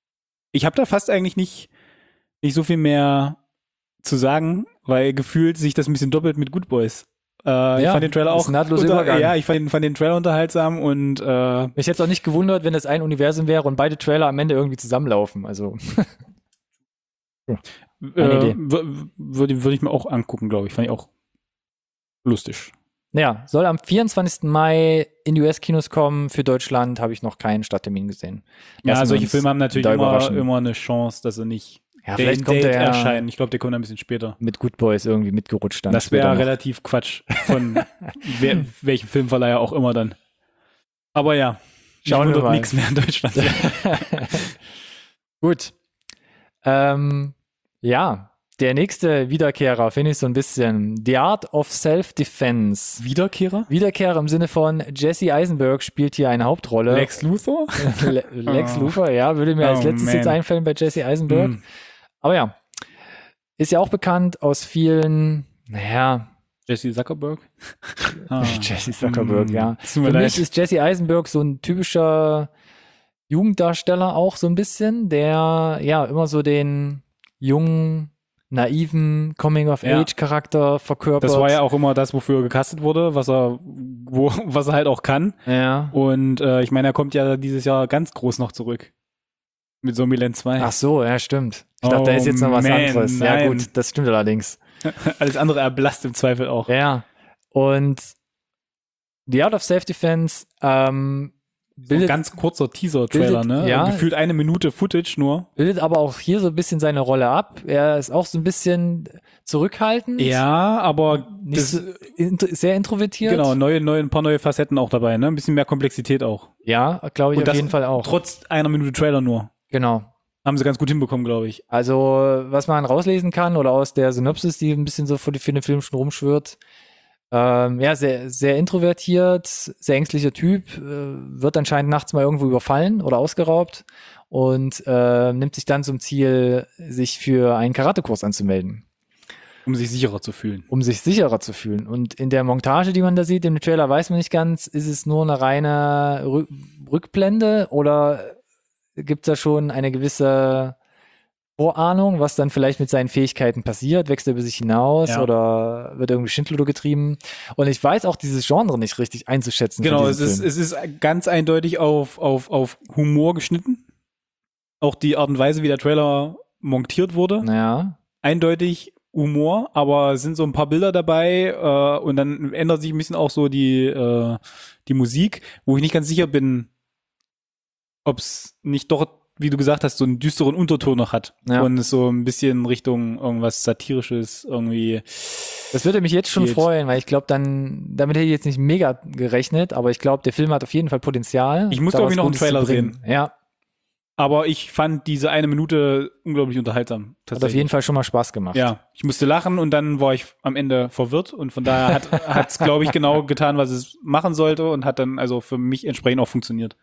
ich habe da fast eigentlich nicht, nicht so viel mehr zu sagen, weil gefühlt sich das ein bisschen doppelt mit Good Boys. Äh, ich Ja, fand den Trailer ist auch ein nahtloser unter, Übergang. ja, ich fand den, fand den Trailer unterhaltsam und äh, Mich hätte es auch nicht gewundert, wenn das ein Universum wäre und beide Trailer am Ende irgendwie zusammenlaufen. Also, äh, Idee. w- würde würde ich mir auch angucken, glaube ich. Fand ich auch lustig. ja, soll am vierundzwanzigsten Mai in die U S-Kinos kommen. Für Deutschland habe ich noch keinen Starttermin gesehen. Ja, Lassen wir solche uns Filme haben natürlich da immer, überraschen. immer eine Chance, dass sie nicht Ja, day vielleicht and kommt date er erscheinen. Ich glaube, der kommt ein bisschen später. mit Good Boys irgendwie mitgerutscht dann. Das später wäre noch. relativ Quatsch von wer, welchem Filmverleiher auch immer dann. Aber ja, Schauen wir wundert mal. nichts mehr in Deutschland. Gut. Ähm, ja, der nächste Wiederkehrer finde ich so ein bisschen The Art of Self-Defense. Wiederkehrer? Wiederkehrer im Sinne von Jesse Eisenberg spielt hier eine Hauptrolle. Lex Luthor? Le Lex Oh. Luthor, ja, würde mir als Oh, letztes man. jetzt einfallen bei Jesse Eisenberg. Hm. Aber ja, ist ja auch bekannt aus vielen, naja, Jesse Zuckerberg? Ah. Jesse Zuckerberg, Hm. ja. Tut mir Für leid. mich ist Jesse Eisenberg so ein typischer Jugenddarsteller auch so ein bisschen, der ja immer so den jungen, naiven Coming-of-Age-Charakter verkörpert. Das war ja auch immer das, wofür er gecastet wurde, was er, wo, was er halt auch kann. Ja. Und äh, ich meine, er kommt ja dieses Jahr ganz groß noch zurück. Mit Zombieland zwei. Ach so, ja, stimmt. Ich dachte, da Oh, ist jetzt noch was man, anderes. Ja, nein. gut, das stimmt allerdings. Alles andere erblasst im Zweifel auch. Ja. Und The Art of Self-Defense ähm, So ein bildet, ganz kurzer Teaser-Trailer, bildet- ne? ja. Gefühlt eine Minute Footage nur. bildet aber auch hier so ein bisschen seine Rolle ab. Er ist auch so ein bisschen zurückhaltend. Ja, aber Nicht das, so, int sehr introvertiert. genau, neue, neue, ein paar neue Facetten auch dabei, ne? Ein bisschen mehr Komplexität auch. Ja, glaube ich Und auf das jeden Fall auch. Trotz einer Minute Trailer nur. Genau. Haben sie ganz gut hinbekommen, glaube ich. Also, was man rauslesen kann oder aus der Synopsis, die ein bisschen so für, die, für den Film schon rumschwirrt, ähm, ja, sehr, sehr introvertiert, sehr ängstlicher Typ, äh, wird anscheinend nachts mal irgendwo überfallen oder ausgeraubt und äh, nimmt sich dann zum Ziel, sich für einen Karatekurs anzumelden, Um sich sicherer zu fühlen. um sich sicherer zu fühlen. Und in der Montage, die man da sieht, im Trailer weiß man nicht ganz, ist es nur eine reine Rü Rückblende oder gibt es da schon eine gewisse Vorahnung, was dann vielleicht mit seinen Fähigkeiten passiert? Wächst er über sich hinaus Ja. oder wird irgendwie Schindluder getrieben? Und ich weiß auch dieses Genre nicht richtig einzuschätzen. von Genau, es diesem ist, Film. es ist ganz eindeutig auf, auf, auf Humor geschnitten. Auch die Art und Weise, wie der Trailer montiert wurde. Naja, Eindeutig Humor, aber es sind so ein paar Bilder dabei äh, und dann ändert sich ein bisschen auch so die, äh, die Musik, wo ich nicht ganz sicher bin, ob es nicht doch, wie du gesagt hast, so einen düsteren Unterton noch hat. Ja. Und es so ein bisschen Richtung irgendwas Satirisches irgendwie. das würde mich jetzt schon Geht. freuen, weil ich glaube, dann, damit hätte ich jetzt nicht mega gerechnet, aber ich glaube, der Film hat auf jeden Fall Potenzial. Ich muss, da glaub was ich, noch einen Gutes zu Trailer bringen. Ja, Aber ich fand diese eine Minute unglaublich unterhaltsam. hat auf jeden Fall schon mal Spaß gemacht. Ja, ich musste lachen und dann war ich am Ende verwirrt und von daher hat es, glaube ich, genau getan, was es machen sollte und hat dann also für mich entsprechend auch funktioniert.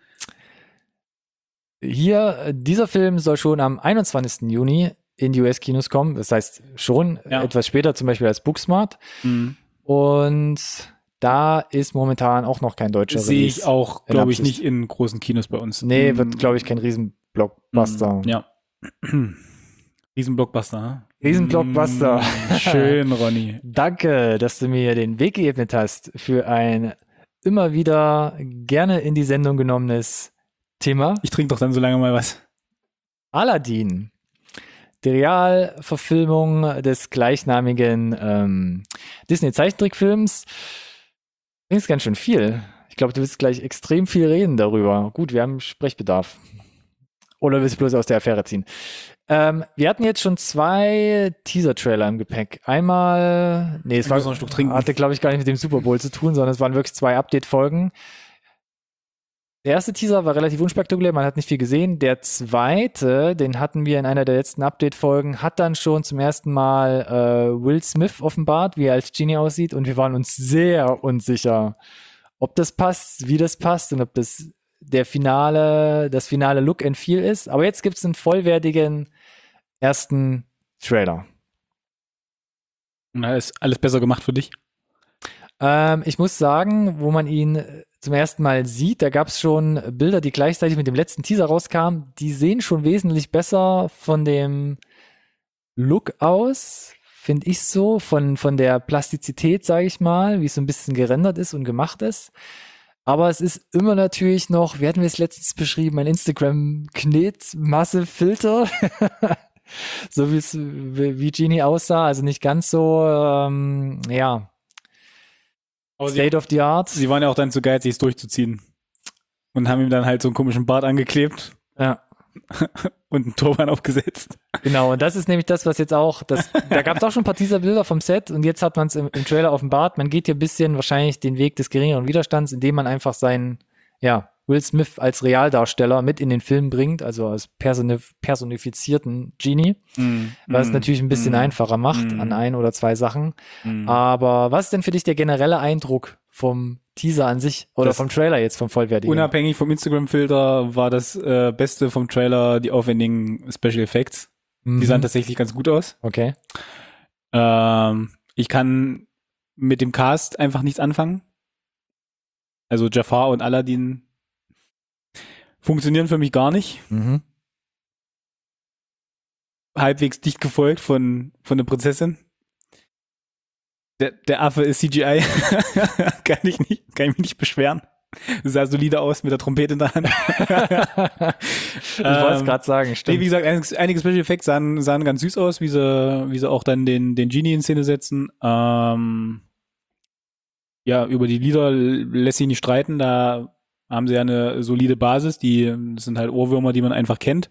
Hier, äh, dieser Film soll schon am einundzwanzigsten Juni in die U S-Kinos kommen. Das heißt schon Ja. etwas später, zum Beispiel als Booksmart. Mhm. Und da ist momentan auch noch kein deutscher Sehe Release. ich auch, in glaube ich, Absicht. nicht in großen Kinos bei uns. Nee, Mhm. wird, glaube ich, kein Riesenblockbuster. Mhm. Ja. Riesenblockbuster, ne? Riesenblockbuster. Mhm. Schön, Ronny. Danke, dass du mir den Weg geebnet hast für ein immer wieder gerne in die Sendung genommenes Thema. Ich trinke doch dann so lange mal was. Aladdin. Die Realverfilmung des gleichnamigen ähm, Disney-Zeichentrickfilms. Das ist ganz schön viel. Ich glaube, du willst gleich extrem viel reden darüber. Gut, wir haben Sprechbedarf. Oder willst du bloß aus der Affäre ziehen? Ähm, wir hatten jetzt schon zwei Teaser-Trailer im Gepäck. Einmal, nee, es Ich war, muss noch einen Schluck trinken. hatte, glaube ich, gar nicht mit dem Super Bowl zu tun, sondern es waren wirklich zwei Update-Folgen. Der erste Teaser war relativ unspektakulär, man hat nicht viel gesehen. Der zweite, den hatten wir in einer der letzten Update-Folgen, hat dann schon zum ersten Mal äh, Will Smith offenbart, wie er als Genie aussieht. Und wir waren uns sehr unsicher, ob das passt, wie das passt und ob das der finale, das finale Look and Feel ist. Aber jetzt gibt es einen vollwertigen ersten Trailer. Und da ist alles besser gemacht für dich. Ähm, ich muss sagen, wo man ihn zum ersten Mal sieht, da gab es schon Bilder, die gleichzeitig mit dem letzten Teaser rauskamen. Die sehen schon wesentlich besser von dem Look aus, finde ich so, von, von der Plastizität, sage ich mal, wie es so ein bisschen gerendert ist und gemacht ist. Aber es ist immer natürlich noch, wie hatten wir es letztens beschrieben, ein Instagram-Knetmasse-Filter. So wie es wie Genie aussah, also nicht ganz so, ähm, ja, Aber State sie, of the Art. sie waren ja auch dann zu geizig, es durchzuziehen. Und haben ihm dann halt so einen komischen Bart angeklebt Ja, und einen Turban aufgesetzt. genau. Und das ist nämlich das, was jetzt auch, das, da gab es auch schon ein paar Teaser-Bilder vom Set und jetzt hat man es im, im Trailer offenbart. Man geht hier ein bisschen wahrscheinlich den Weg des geringeren Widerstands, indem man einfach seinen, ja, Will Smith als Realdarsteller mit in den Film bringt, also als personif- personifizierten Genie, Mm, was es mm, natürlich ein bisschen mm, einfacher macht mm, an ein oder zwei Sachen. mm. Aber was ist denn für dich der generelle Eindruck vom Teaser an sich oder Das- vom Trailer jetzt, vom vollwertigen? Unabhängig vom Instagram-Filter war das äh, Beste vom Trailer die aufwendigen Special Effects. Mhm. Die sahen tatsächlich ganz gut aus. Okay. Ähm, ich kann mit dem Cast einfach nichts anfangen. Also Jafar und Aladdin funktionieren für mich gar nicht. Mhm. Halbwegs dicht gefolgt von, von der Prinzessin. Der, der Affe ist C G I. kann ich nicht, kann ich mich nicht beschweren. Sah solide aus mit der Trompete in der Hand. Ich wollte es Ähm, gerade sagen, Nee, stimmt. wie gesagt, einige, einige Special Effects sahen, sahen ganz süß aus, wie sie, wie sie auch dann den, den Genie in Szene setzen. Ähm, ja, über die Lieder lässt sich nicht streiten. Da haben sie ja eine solide Basis. Die, das sind halt Ohrwürmer, die man einfach kennt.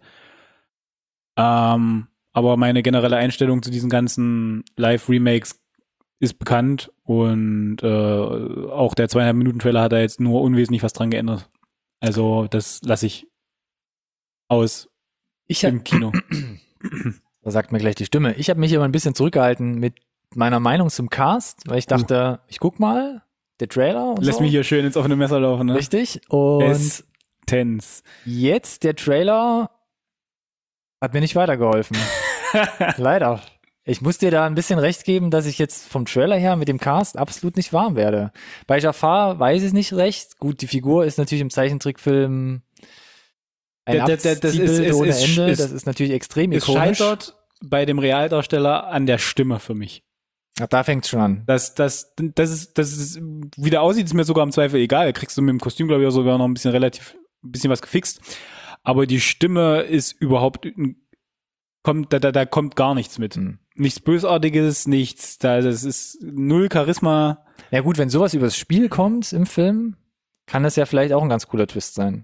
Ähm, aber meine generelle Einstellung zu diesen ganzen Live-Remakes ist bekannt und äh, auch der zweieinhalb Minuten Trailer hat da jetzt nur unwesentlich was dran geändert. Also das lasse ich aus Ich hab, im Kino. da sagt mir gleich die Stimme. Ich habe mich immer ein bisschen zurückgehalten mit meiner Meinung zum Cast, weil ich dachte, ich guck mal, der Trailer und Lass so. mich hier schön ins offene Messer laufen, ne? Richtig. Und Es- Tense. jetzt der Trailer hat mir nicht weitergeholfen. Leider. Ich muss dir da ein bisschen recht geben, dass ich jetzt vom Trailer her mit dem Cast absolut nicht warm werde. Bei Jafar weiß ich nicht recht. Gut, die Figur ist natürlich im Zeichentrickfilm ein Der- der- der- das ist- Abziehbild es ohne ist- Ende. es- Das ist natürlich extrem Es ikonisch. scheitert bei dem Realdarsteller an der Stimme für mich. Ach, da fängt's schon an. Das, das, das ist, das ist, wie der aussieht, ist mir sogar im Zweifel egal. Da kriegst du mit dem Kostüm, glaube ich, auch sogar noch ein bisschen relativ, ein bisschen was gefixt. Aber die Stimme ist überhaupt, kommt, da, da, da kommt gar nichts mit. Hm. Nichts Bösartiges, nichts, da, das ist null Charisma. Ja gut, wenn sowas übers Spiel kommt im Film, kann das ja vielleicht auch ein ganz cooler Twist sein.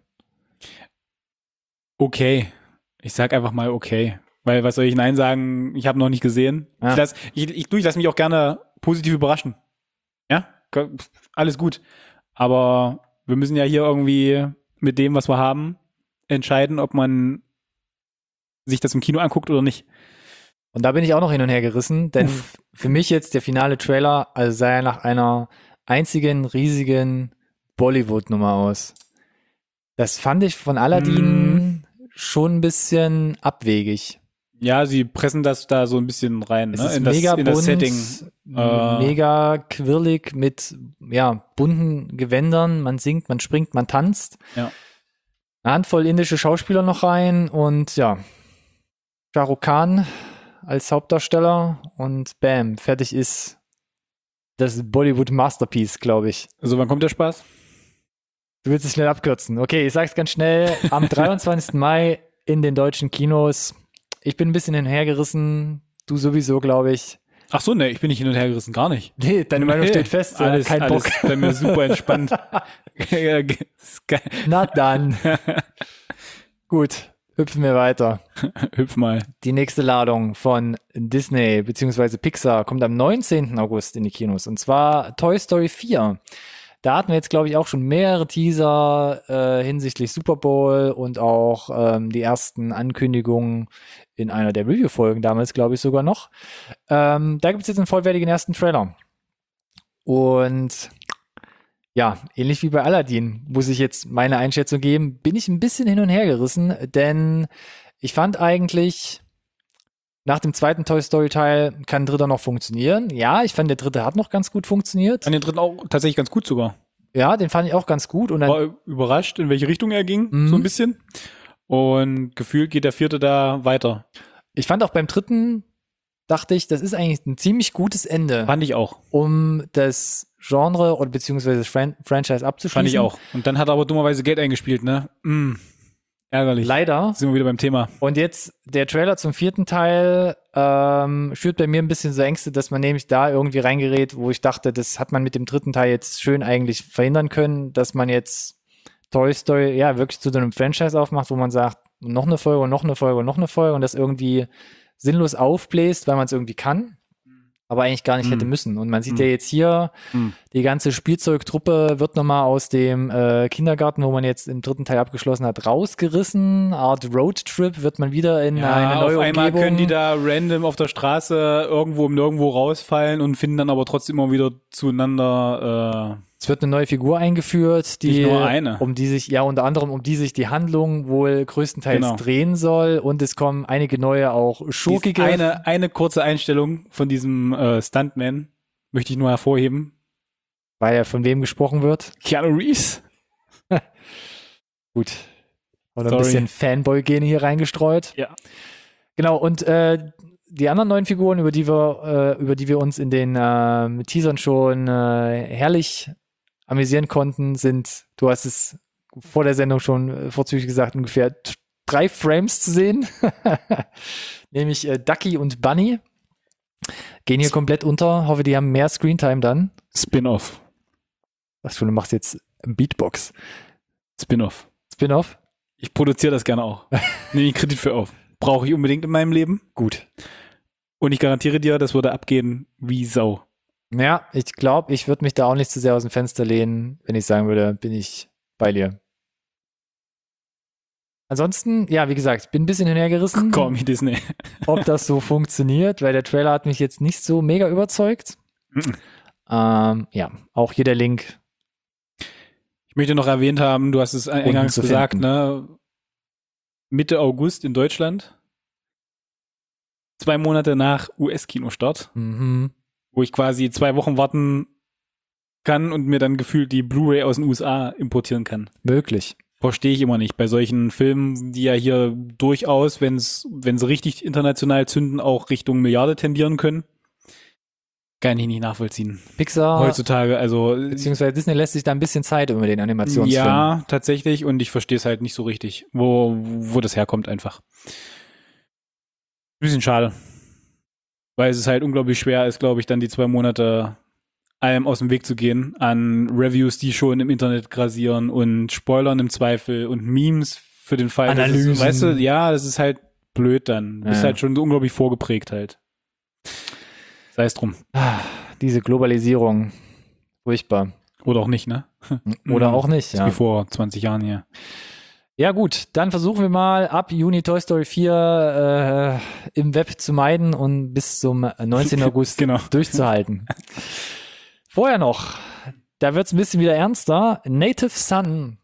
Okay. Ich sag einfach mal okay. Weil, was soll ich Nein sagen? Ich habe noch nicht gesehen. Ja. Ich, lass, ich, ich, du, ich lass mich auch gerne positiv überraschen. Ja? Alles gut. Aber wir müssen ja hier irgendwie mit dem, was wir haben, entscheiden, ob man sich das im Kino anguckt oder nicht. Und da bin ich auch noch hin und her gerissen, denn Uff. für mich jetzt der finale Trailer, also sah er nach einer einzigen riesigen Bollywood-Nummer aus. Das fand ich von Aladdin schon ein bisschen abwegig. Ja, sie pressen das da so ein bisschen rein, Es ne? ist in, das, mega in das bunt, Setting. Äh. mega quirlig mit ja, bunten Gewändern. Man singt, man springt, man tanzt. Ja. Eine Handvoll indische Schauspieler noch rein und ja, Shah Rukh Khan als Hauptdarsteller und bam, fertig ist das Bollywood Masterpiece, glaube ich. Also wann kommt der Spaß? Du willst es schnell abkürzen. Okay, ich sag's ganz schnell. Am dreiundzwanzigsten Mai in den deutschen Kinos. Ich bin ein bisschen hinhergerissen. Du sowieso, glaube ich. Ach so, ne, ich bin nicht hin und her gerissen, gar nicht. Nee, deine Meinung Nee, steht fest. ja, Alles, kein alles Bock. bei mir super entspannt. Ist geil. Na dann. Gut, hüpfen wir weiter. Hüpf mal. Die nächste Ladung von Disney bzw. Pixar kommt am neunzehnten August in die Kinos. Und zwar Toy Story vier. Da hatten wir jetzt, glaube ich, auch schon mehrere Teaser äh, hinsichtlich Super Bowl und auch ähm, die ersten Ankündigungen in einer der Review-Folgen damals, glaube ich, sogar noch. Ähm, da gibt es jetzt einen vollwertigen ersten Trailer. Und ja, ähnlich wie bei Aladdin, muss ich jetzt meine Einschätzung geben, bin ich ein bisschen hin und her gerissen, denn ich fand eigentlich nach dem zweiten Toy Story Teil kann ein dritter noch funktionieren. Ja, ich fand, der dritte hat noch ganz gut funktioniert. An den dritten auch tatsächlich ganz gut sogar. Ja, den fand ich auch ganz gut. Und dann, War überrascht, in welche Richtung er ging, Mhm. so ein bisschen. Und gefühlt geht der vierte da weiter. ich fand auch beim dritten, dachte ich, das ist eigentlich ein ziemlich gutes Ende, Fand ich auch. um das Genre oder beziehungsweise das Fran Franchise abzuschließen. Fand ich auch. Und dann hat er aber dummerweise Geld eingespielt, ne? Mm. Ärgerlich. Leider. Sind wir wieder beim Thema. Und jetzt der Trailer zum vierten Teil ähm, schürt bei mir ein bisschen so Ängste, dass man nämlich da irgendwie reingerät, wo ich dachte, das hat man mit dem dritten Teil jetzt schön eigentlich verhindern können, dass man jetzt Toy Story ja wirklich zu so einem Franchise aufmacht, wo man sagt, noch eine Folge und noch eine Folge und noch eine Folge und das irgendwie sinnlos aufbläst, weil man es irgendwie kann, aber eigentlich gar nicht Mhm. hätte müssen. Und man sieht Mhm. ja jetzt hier, Mhm. die ganze Spielzeugtruppe wird nochmal aus dem äh, Kindergarten, wo man jetzt im dritten Teil abgeschlossen hat, rausgerissen. Art Roadtrip wird man wieder in Ja, eine neue auf einmal Umgebung. können die da random auf der Straße irgendwo im Nirgendwo rausfallen und finden dann aber trotzdem immer wieder zueinander. Äh, Es wird eine neue Figur eingeführt, die, Nicht nur eine. um die sich, ja, unter anderem, um die sich die Handlung wohl größtenteils Genau. drehen soll. Und es kommen einige neue, auch schurkige. dies- eine, eine kurze Einstellung von diesem äh, Stuntman möchte ich nur hervorheben. Weil ja von wem gesprochen wird. Keanu Reeves. Gut. Oder ein Sorry. bisschen Fanboy-Gene hier reingestreut. Ja. Genau, und äh, die anderen neuen Figuren, über die wir, äh, über die wir uns in den ähm, Teasern schon äh, herrlich amüsieren konnten, sind, du hast es vor der Sendung schon äh, vorzüglich gesagt, ungefähr t- drei Frames zu sehen. Nämlich äh, Ducky und Bunny. Gehen hier komplett unter. Hoffe, die haben mehr Screentime dann. Spin-off. Ach schon, du machst jetzt Beatbox. Spin-off. Spin-off? Ich produziere das gerne auch. Nehme ich Kredit für auf. Brauche ich unbedingt in meinem Leben. Gut. Und ich garantiere dir, das würde abgehen wie Sau. Ja, ich glaube, ich würde mich da auch nicht zu sehr aus dem Fenster lehnen, wenn ich sagen würde, bin ich bei dir. Ansonsten, ja, wie gesagt, ich bin ein bisschen hinhergerissen, Call me Disney. ob das so funktioniert, weil der Trailer hat mich jetzt nicht so mega überzeugt. Mhm. Ähm, ja, auch hier der Link. Ich möchte noch erwähnt haben, du hast es eingangs zu gesagt, finden. ne? Mitte August in Deutschland. Zwei Monate nach U S-Kinostart, Mhm. wo ich quasi zwei Wochen warten kann und mir dann gefühlt die Blu-ray aus den U S A importieren kann. Möglich. Verstehe ich immer nicht. Bei solchen Filmen, die ja hier durchaus, wenn es wenn sie richtig international zünden, auch Richtung Milliarde tendieren können. Kann ich nicht nachvollziehen. Pixar Heutzutage, also beziehungsweise Disney lässt sich da ein bisschen Zeit über den Animationsfilm. ja, tatsächlich. Und ich verstehe es halt nicht so richtig, wo, wo das herkommt einfach. Bisschen schade. Weil es ist halt unglaublich schwer ist, glaube ich, dann die zwei Monate allem aus dem Weg zu gehen an Reviews, die schon im Internet grasieren und Spoilern im Zweifel und Memes für den Fall. dass Analysen. Es, weißt du, ja, das ist halt blöd dann. Du bist Ja. halt schon so unglaublich vorgeprägt halt. Sei es drum. Ah, diese Globalisierung. Furchtbar. Oder auch nicht, ne? Oder Mhm. auch nicht, Das ist ja. wie vor zwanzig Jahren hier. Ja gut, dann versuchen wir mal ab Juni Toy Story vier äh, im Web zu meiden und bis zum neunzehnten August Genau. durchzuhalten. Vorher noch, da wird's ein bisschen wieder ernster. Native Son.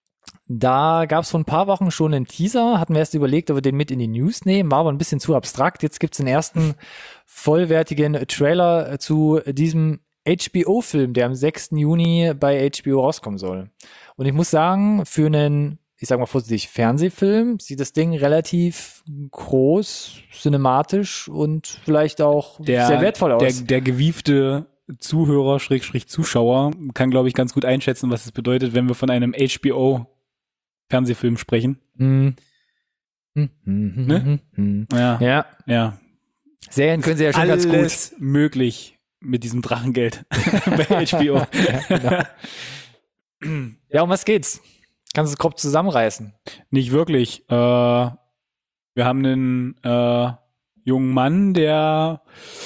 Da gab's vor ein paar Wochen schon einen Teaser, hatten wir erst überlegt, ob wir den mit in die News nehmen, war aber ein bisschen zu abstrakt. Jetzt gibt's den ersten vollwertigen Trailer zu diesem H B O-Film, der am sechsten Juni bei H B O rauskommen soll. Und ich muss sagen, für einen, ich sag mal vorsichtig, Fernsehfilm sieht das Ding relativ groß, cinematisch und vielleicht auch Der, sehr wertvoll aus. Der, der gewiefte Zuhörer, Schrägstrich Zuschauer, kann, glaube ich, ganz gut einschätzen, was es bedeutet, wenn wir von einem H B O-Fernsehfilm sprechen. Hm. Hm, hm, hm, Ne? hm, hm. Ja, Ja, ja. Serien können sie ja schon ganz gut. Alles möglich mit diesem Drachengeld bei H B O. Ja, genau. Ja, um was geht's? Kannst du es grob zusammenreißen? Nicht wirklich. Äh, wir haben einen äh, jungen Mann, der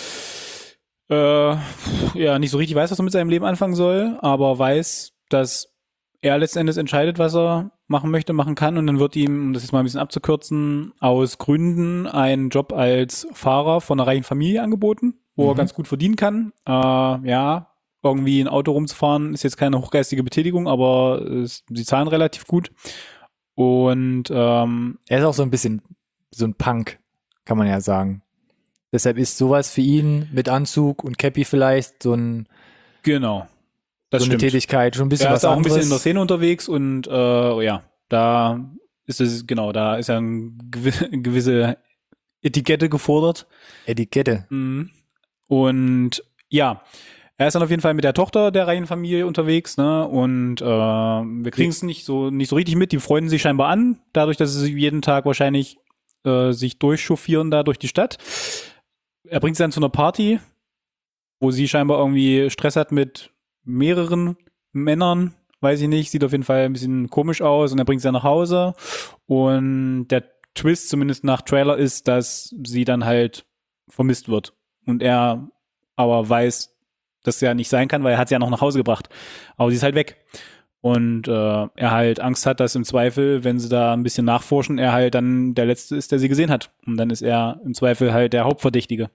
äh, ja nicht so richtig weiß, was er mit seinem Leben anfangen soll, aber weiß, dass er letztendlich entscheidet, was er machen möchte, machen kann. Und dann wird ihm, um das jetzt mal ein bisschen abzukürzen, aus Gründen ein Job als Fahrer von einer reichen Familie angeboten, wo er Mhm. ganz gut verdienen kann. Äh, ja, irgendwie ein Auto rumzufahren ist jetzt keine hochgeistige Betätigung, aber es, sie zahlen relativ gut. Und ähm, Er ist auch so ein bisschen so ein Punk, kann man ja sagen. Deshalb ist sowas für ihn mit Anzug und Cappy vielleicht so, ein, Genau. Das so eine stimmt. Tätigkeit, schon ein bisschen Er was ist auch ein anderes. bisschen in der Szene unterwegs und äh, ja, da ist es, genau, da ist ja eine gewisse Etikette gefordert. Etikette. Mhm. Und ja, er ist dann auf jeden Fall mit der Tochter der Reihenfamilie unterwegs, ne? Und äh, wir kriegen es nicht so nicht so richtig mit. Die freunden sich scheinbar an, dadurch, dass sie jeden Tag wahrscheinlich äh, sich durchchauffieren da durch die Stadt. Er bringt sie dann zu einer Party, wo sie scheinbar irgendwie Stress hat mit mehreren Männern, weiß ich nicht, sieht auf jeden Fall ein bisschen komisch aus und er bringt sie dann nach Hause und der Twist, zumindest nach Trailer, ist, dass sie dann halt vermisst wird und er aber weiß, dass ja nicht sein kann, weil er hat sie ja noch nach Hause gebracht, aber sie ist halt weg und äh, er halt Angst hat, dass im Zweifel, wenn sie da ein bisschen nachforschen, er halt dann der Letzte ist, der sie gesehen hat und dann ist er im Zweifel halt der Hauptverdächtige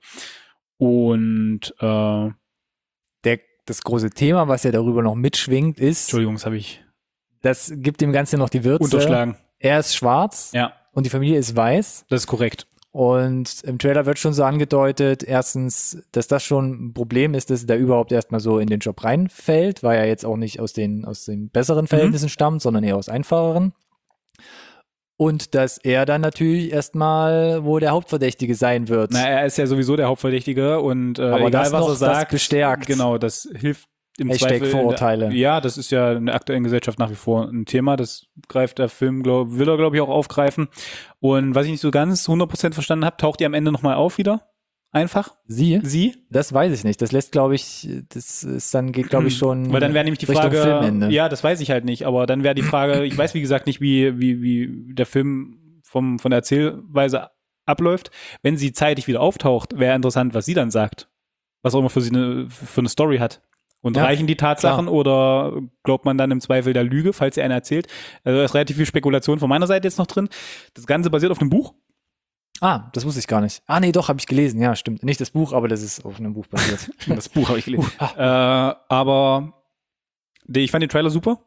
und äh, Der, das große Thema, was ja darüber noch mitschwingt, ist, Entschuldigung, das habe ich das gibt dem Ganzen noch die Würze. unterschlagen. Er ist schwarz Ja, und die Familie ist weiß. das ist korrekt. Und im Trailer wird schon so angedeutet, erstens, dass das schon ein Problem ist, dass er da überhaupt erstmal so in den Job reinfällt, weil er jetzt auch nicht aus den, aus den besseren Verhältnissen mhm. stammt, sondern eher aus einfacheren. Und dass er dann natürlich erstmal wohl der Hauptverdächtige sein wird. Na, er ist ja sowieso der Hauptverdächtige und äh, Aber egal, das was noch, er sagt, das bestärkt. Genau, das hilft im Hashtag Zweifel. Vorurteile. In der, ja, das ist ja in der aktuellen Gesellschaft nach wie vor ein Thema. Das greift der Film, glaub, will er, glaube ich, auch aufgreifen. Und was ich nicht so ganz hundert Prozent verstanden habe, taucht die am Ende nochmal auf wieder. Einfach. Sie? Sie? Das weiß ich nicht. Das lässt, glaube ich, das ist dann geht, glaube ich, schon. Weil dann wäre nämlich die Richtung Frage, Filmende. ja, das weiß ich halt nicht, aber dann wäre die Frage, ich weiß wie gesagt nicht, wie, wie, wie der Film vom, von der Erzählweise abläuft. Wenn sie zeitig wieder auftaucht, wäre interessant, was sie dann sagt. Was auch immer für sie eine, für eine Story hat. Und Ja, reichen die Tatsachen klar. oder glaubt man dann im Zweifel der Lüge, falls sie einer erzählt? Also da ist relativ viel Spekulation von meiner Seite jetzt noch drin. Das Ganze basiert auf einem Buch. Ah, das wusste ich gar nicht. Ah, nee, doch, habe ich gelesen. Ja, stimmt. Nicht das Buch, aber das ist auf einem Buch basiert. Das Buch habe ich gelesen. Uh, äh, aber die, ich fand den Trailer super.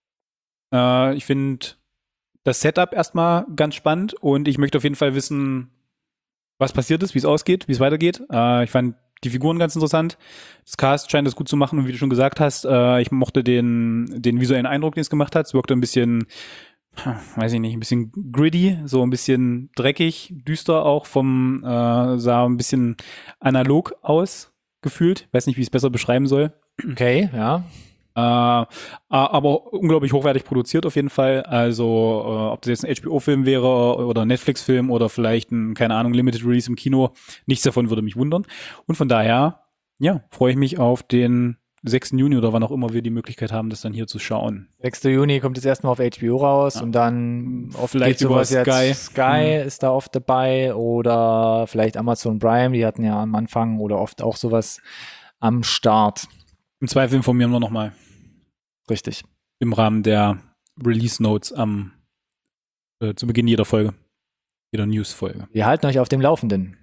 Äh, ich finde das Setup erstmal ganz spannend und ich möchte auf jeden Fall wissen, was passiert ist, wie es ausgeht, wie es weitergeht. Äh, ich fand die Figuren ganz interessant. Das Cast scheint das gut zu machen und wie du schon gesagt hast, äh, ich mochte den, den visuellen Eindruck, den es gemacht hat. Es wirkte ein bisschen, weiß ich nicht, ein bisschen gritty, so ein bisschen dreckig, düster auch vom, äh, sah ein bisschen analog aus, gefühlt. Weiß nicht, wie ich es besser beschreiben soll. Okay, ja. Äh, aber unglaublich hochwertig produziert auf jeden Fall. Also äh, ob das jetzt ein H B O-Film wäre oder ein Netflix-Film oder vielleicht ein, keine Ahnung, Limited Release im Kino, nichts davon würde mich wundern. Und von daher, ja, freue ich mich auf den sechsten Juni oder wann auch immer wir die Möglichkeit haben, das dann hier zu schauen. sechster Juni kommt jetzt erstmal auf H B O raus Ja. und dann oft Vielleicht geht sowas über Sky. jetzt. Sky Mhm. ist da oft dabei oder vielleicht Amazon Prime, die hatten ja am Anfang oder oft auch sowas am Start. Im Zweifel informieren wir nochmal Richtig. im Rahmen der Release Notes am äh, zu Beginn jeder Folge. Jeder News-Folge. Wir halten euch auf dem Laufenden.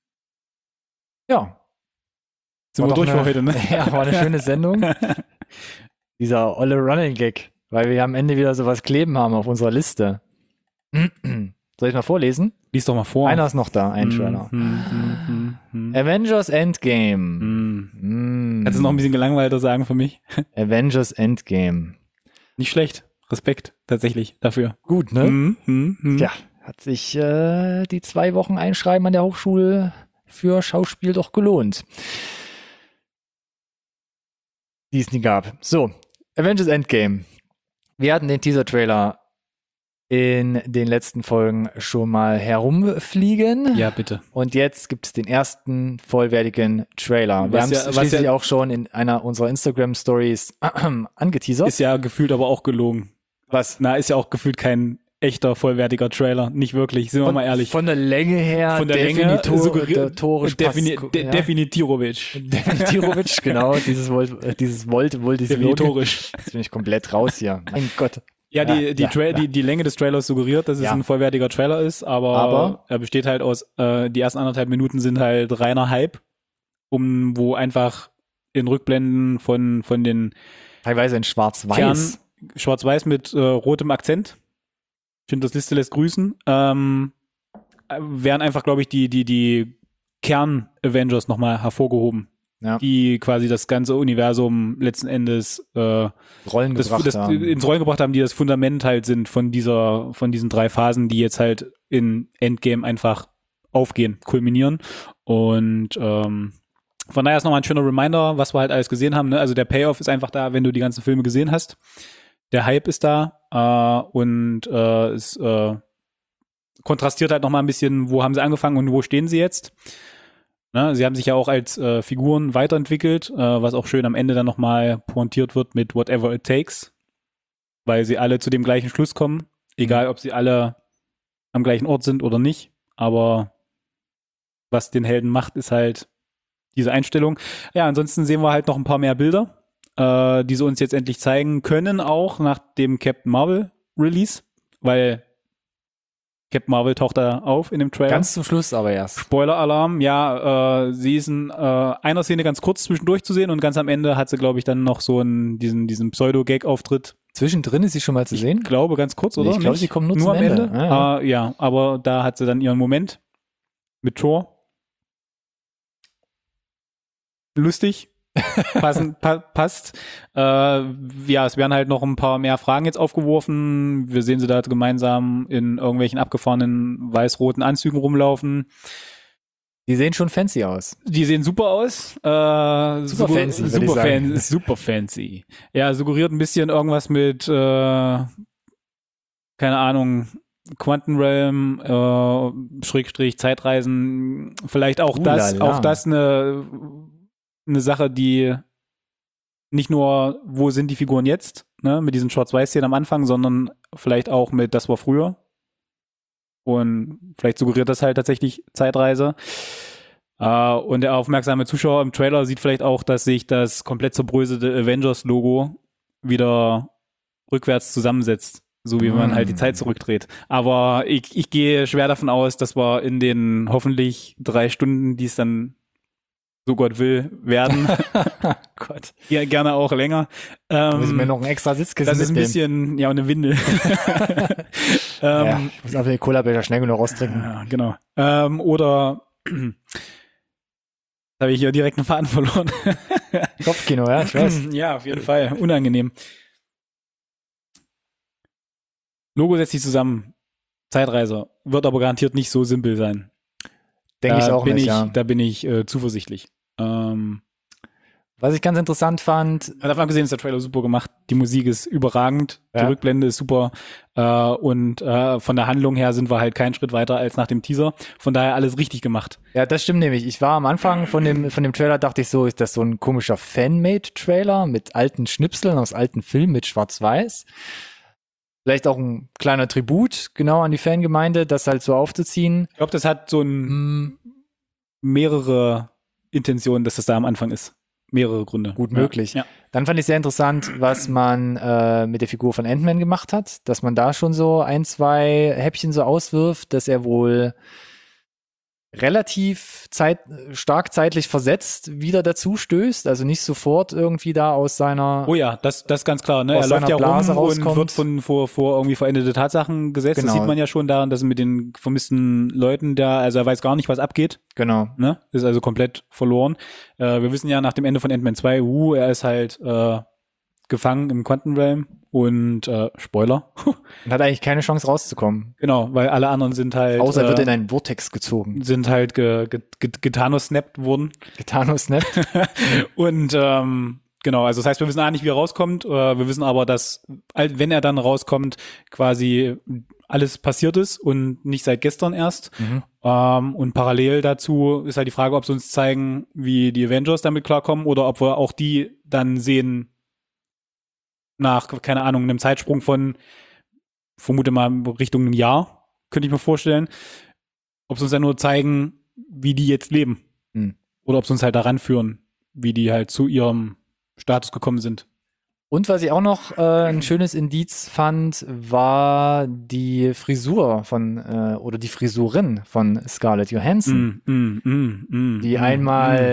Ja. Sind War wir doch durch für eine- heute, ne? Ja, war eine schöne Sendung. Dieser olle Running Gag, weil wir am Ende wieder sowas kleben haben auf unserer Liste. Soll ich mal vorlesen? Lies doch mal vor. Einer ist noch da, ein Trailer. Hm, hm, hm, hm, hm. Avengers Endgame. Hm. Mm. Kannst du es noch ein bisschen gelangweilter sagen für mich? Avengers Endgame. Nicht schlecht. Respekt, tatsächlich, dafür. Gut, ne? Hm, hm, hm. Ja, hat sich äh, die zwei Wochen Einschreiben an der Hochschule für Schauspiel doch gelohnt. Die es nie gab. So, Avengers Endgame. Wir hatten den Teaser-Trailer in den letzten Folgen schon mal herumfliegen. Ja, bitte. Und jetzt gibt es den ersten vollwertigen Trailer. Wir Was haben ja- es was schließlich ja- auch schon in einer unserer Instagram-Stories angeteasert. Ist ja gefühlt aber auch gelogen. Was? Na, ist ja auch gefühlt kein echter, vollwertiger Trailer. Nicht wirklich, sind wir mal ehrlich. Von der Länge her, Von der Länge definitorisch suggeriert, defini passt- de ja. Definitirovic. Definitirovic, genau, dieses Volt, äh, dieses Volt, wohl dieses Logo. Definitorisch. Jetzt bin ich komplett raus hier. Mein Gott. Ja, die, Ja, die, ja, Tra ja. Die, die Länge des Trailers suggeriert, dass es Ja. ein vollwertiger Trailer ist, aber, Aber- er besteht halt aus, äh, die ersten anderthalb Minuten sind halt reiner Hype, um, wo einfach in Rückblenden von, von den Teilweise in Kern, Schwarz-Weiß. schwarz-weiß mit äh, rotem Akzent, Schindlers Liste lässt grüßen, ähm, werden einfach, glaube ich, die, die, die Kern-Avengers nochmal hervorgehoben, Ja. die quasi das ganze Universum letzten Endes äh, Rollen das, gebracht das haben. ins Rollen gebracht haben, die das Fundament halt sind von dieser, von diesen drei Phasen, die jetzt halt in Endgame einfach aufgehen, kulminieren. Und ähm, von daher ist nochmal ein schöner Reminder, was wir halt alles gesehen haben. Ne? Also der Payoff ist einfach da, wenn du die ganzen Filme gesehen hast. Der Hype ist da äh, und äh, es äh, kontrastiert halt nochmal ein bisschen, wo haben sie angefangen und wo stehen sie jetzt. Ne? Sie haben sich ja auch als äh, Figuren weiterentwickelt, äh, was auch schön am Ende dann nochmal pointiert wird mit Whatever It Takes, weil sie alle zu dem gleichen Schluss kommen, egal ob sie alle am gleichen Ort sind oder nicht, aber was den Helden macht, ist halt diese Einstellung. Ja, ansonsten sehen wir halt noch ein paar mehr Bilder, äh, die sie uns jetzt endlich zeigen können, auch nach dem Captain Marvel Release, weil Captain Marvel taucht da auf in dem Trailer. Ganz zum Schluss aber erst. Spoiler-Alarm, ja, äh, sie ist in äh, einer Szene ganz kurz zwischendurch zu sehen und ganz am Ende hat sie, glaube ich, dann noch so einen, diesen, diesen Pseudo-Gag-Auftritt. Zwischendrin ist sie schon mal zu sehen? Ich glaube, ganz kurz, oder? Nee, ich glaube, Nicht? sie kommt nur, Nur zum am Ende. Ende. Ja, ja. Äh, ja, aber da hat sie dann ihren Moment mit Thor. Lustig. Passen, pa passt. Äh, ja, es werden halt noch ein paar mehr Fragen jetzt aufgeworfen. Wir sehen sie da gemeinsam in irgendwelchen abgefahrenen weiß-roten Anzügen rumlaufen. Die sehen schon fancy aus. Die sehen super aus. Äh, Super fancy, würd ich super, sagen. fan super fancy. Ja, suggeriert ein bisschen irgendwas mit, äh, keine Ahnung, Quantum Realm, äh, Schrägstrich, Zeitreisen. Vielleicht auch das, Uhlala. auch das eine, eine Sache, die nicht nur, wo sind die Figuren jetzt, ne, mit diesen Schwarz-Weiß-Szenen am Anfang, sondern vielleicht auch mit, das war früher. Und vielleicht suggeriert das halt tatsächlich Zeitreise. Uh, und der aufmerksame Zuschauer im Trailer sieht vielleicht auch, dass sich das komplett zerbröselte Avengers-Logo wieder rückwärts zusammensetzt. So wie mm. man halt die Zeit zurückdreht. Aber ich, ich gehe schwer davon aus, dass wir in den hoffentlich drei Stunden, die es dann so Gott will, werden. Gott. Ja, gerne auch länger. Ähm, muss ich mir noch einen extra Sitzkissen Das ist ein mitnehmen. bisschen, ja, eine Windel. ähm, ja, ähm, ich muss einfach den Cola-Becher schnell genug raustrinken. Ja, genau. Ähm, oder habe ich hier direkt einen Faden verloren. Kopfkino, ja, ich weiß. Ja, auf jeden Fall. Unangenehm. Logo setzt sich zusammen. Zeitreise. Wird aber garantiert nicht so simpel sein. Denke ich auch bin nicht, ich, ja. Da bin ich äh, zuversichtlich. Ähm, Was ich ganz interessant fand. Davon abgesehen ist der Trailer super gemacht. Die Musik ist überragend. Die Ja. Rückblende ist super. Äh, und äh, von der Handlung her sind wir halt keinen Schritt weiter als nach dem Teaser. Von daher alles richtig gemacht. Ja, das stimmt nämlich. Ich war am Anfang von dem, von dem Trailer, dachte ich so, ist das so ein komischer Fan-Made-Trailer mit alten Schnipseln aus alten Filmen mit Schwarz-Weiß? Vielleicht auch ein kleiner Tribut genau an die Fangemeinde, das halt so aufzuziehen. Ich glaube, das hat so ein Hm, mehrere Intentionen, dass das da am Anfang ist. Mehrere Gründe. gut Ja. möglich. Ja. Dann fand ich sehr interessant, was man äh, mit der Figur von Ant-Man gemacht hat, dass man da schon so ein, zwei Häppchen so auswirft, dass er wohl relativ zeit, stark zeitlich versetzt wieder dazu stößt, also nicht sofort irgendwie da aus seiner Oh ja, das, das ist ganz klar. Ne? Aus Er läuft seiner ja Blase rum und rauskommt. wird von, vor, vor irgendwie veränderte Tatsachen gesetzt. Genau. Das sieht man ja schon daran, dass er mit den vermissten Leuten da, also er weiß gar nicht, was abgeht. genau. Ne? Ist also komplett verloren. Äh, wir wissen ja nach dem Ende von Ant-Man zwei, uh, er ist halt äh, gefangen im Quantum Realm und äh, Spoiler. Und hat eigentlich keine Chance rauszukommen. Genau, weil alle anderen sind halt Außer er wird äh, in einen Vortex gezogen. sind halt ge, ge, ge, getanosnappt worden. Getano-Snap. Und ähm, genau, also das heißt, wir wissen auch nicht, wie er rauskommt. Äh, wir wissen aber, dass, all- wenn er dann rauskommt, quasi alles passiert ist und nicht seit gestern erst. Mhm. Ähm, und parallel dazu ist halt die Frage, ob sie uns zeigen, wie die Avengers damit klarkommen oder ob wir auch die dann sehen nach, keine Ahnung, einem Zeitsprung von, vermute mal, Richtung einem Jahr, könnte ich mir vorstellen. Ob sie uns dann nur zeigen, wie die jetzt leben. Mhm. Oder ob sie uns halt daran führen, wie die halt zu ihrem Status gekommen sind. Und was ich auch noch äh, ein schönes Indiz fand, war die Frisur von, äh, oder die Frisurin von Scarlett Johansson, Mm, mm, mm, mm, die mm, einmal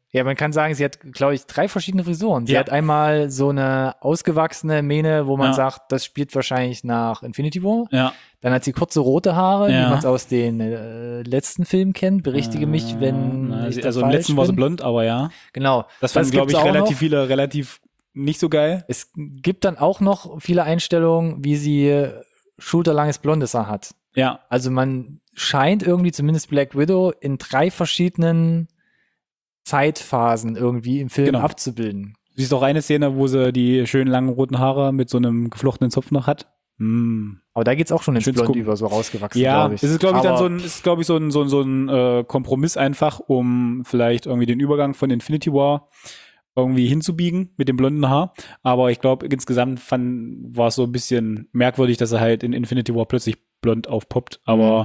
Ja, man kann sagen, sie hat, glaube ich, drei verschiedene Frisuren. Sie Ja. hat einmal so eine ausgewachsene Mähne, wo man Ja. sagt, das spielt wahrscheinlich nach Infinity War. Ja. Dann hat sie kurze rote Haare, Ja. wie man es aus den äh, letzten Filmen kennt. Berichtige mich, wenn Na, ich sie, da also im falsch letzten war sie bin. blond, aber ja. Genau. Das fanden, glaube ich, gibt's auch relativ noch. viele relativ nicht so geil. Es gibt dann auch noch viele Einstellungen, wie sie schulterlanges blondes Haar hat. Ja. Also man scheint irgendwie, zumindest Black Widow, in drei verschiedenen Zeitphasen irgendwie im Film Genau. abzubilden. Du siehst auch eine Szene, wo sie die schönen langen roten Haare mit so einem geflochtenen Zopf noch hat. Mm. Aber da geht's auch schon ins Schönes Blond Gucken. über, so rausgewachsen, Ja, glaube ich. es ist, glaube ich, dann Aber so ein, ist, glaube ich, so ein, so ein, so ein äh, Kompromiss einfach, um vielleicht irgendwie den Übergang von Infinity War irgendwie hinzubiegen mit dem blonden Haar. Aber ich glaube, insgesamt fand, war es so ein bisschen merkwürdig, dass er halt in Infinity War plötzlich blond aufpoppt. Aber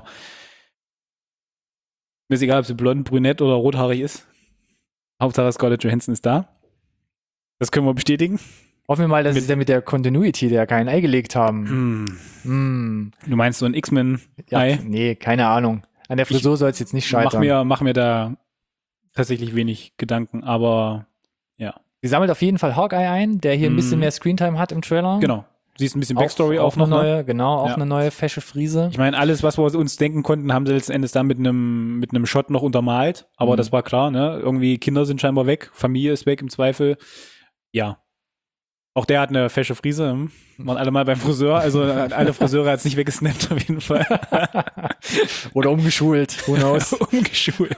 mir ist egal, ob sie blond, brünett oder rothaarig ist. Hauptsache Scarlett Johansson ist da. Das können wir bestätigen. Hoffen wir mal, dass Mit- sie ja mit der Continuity der kein Ei gelegt haben. Hm. Hm. Du meinst so ein X-Men-Ei? Ja, nee, keine Ahnung. An der Frisur soll es jetzt nicht mach scheitern. mir, mach mir da tatsächlich wenig Gedanken, aber ja. Sie sammelt auf jeden Fall Hawkeye ein, der hier ein bisschen Mhm. mehr Screentime hat im Trailer. Genau. Siehst ein bisschen Backstory auch, auch, noch. eine Ne? neue, genau, auch Ja. eine neue fesche Frise. Ich meine, alles, was wir uns denken konnten, haben sie letzten Endes dann mit einem mit einem Shot noch untermalt. Aber Mhm. das war klar, ne? Irgendwie Kinder sind scheinbar weg, Familie ist weg im Zweifel. Ja. Auch der hat eine fesche Frise. Hm? Waren alle mal beim Friseur. Also alle Friseure hat es nicht weggesnappt auf jeden Fall. Oder umgeschult, who knows. Umgeschult.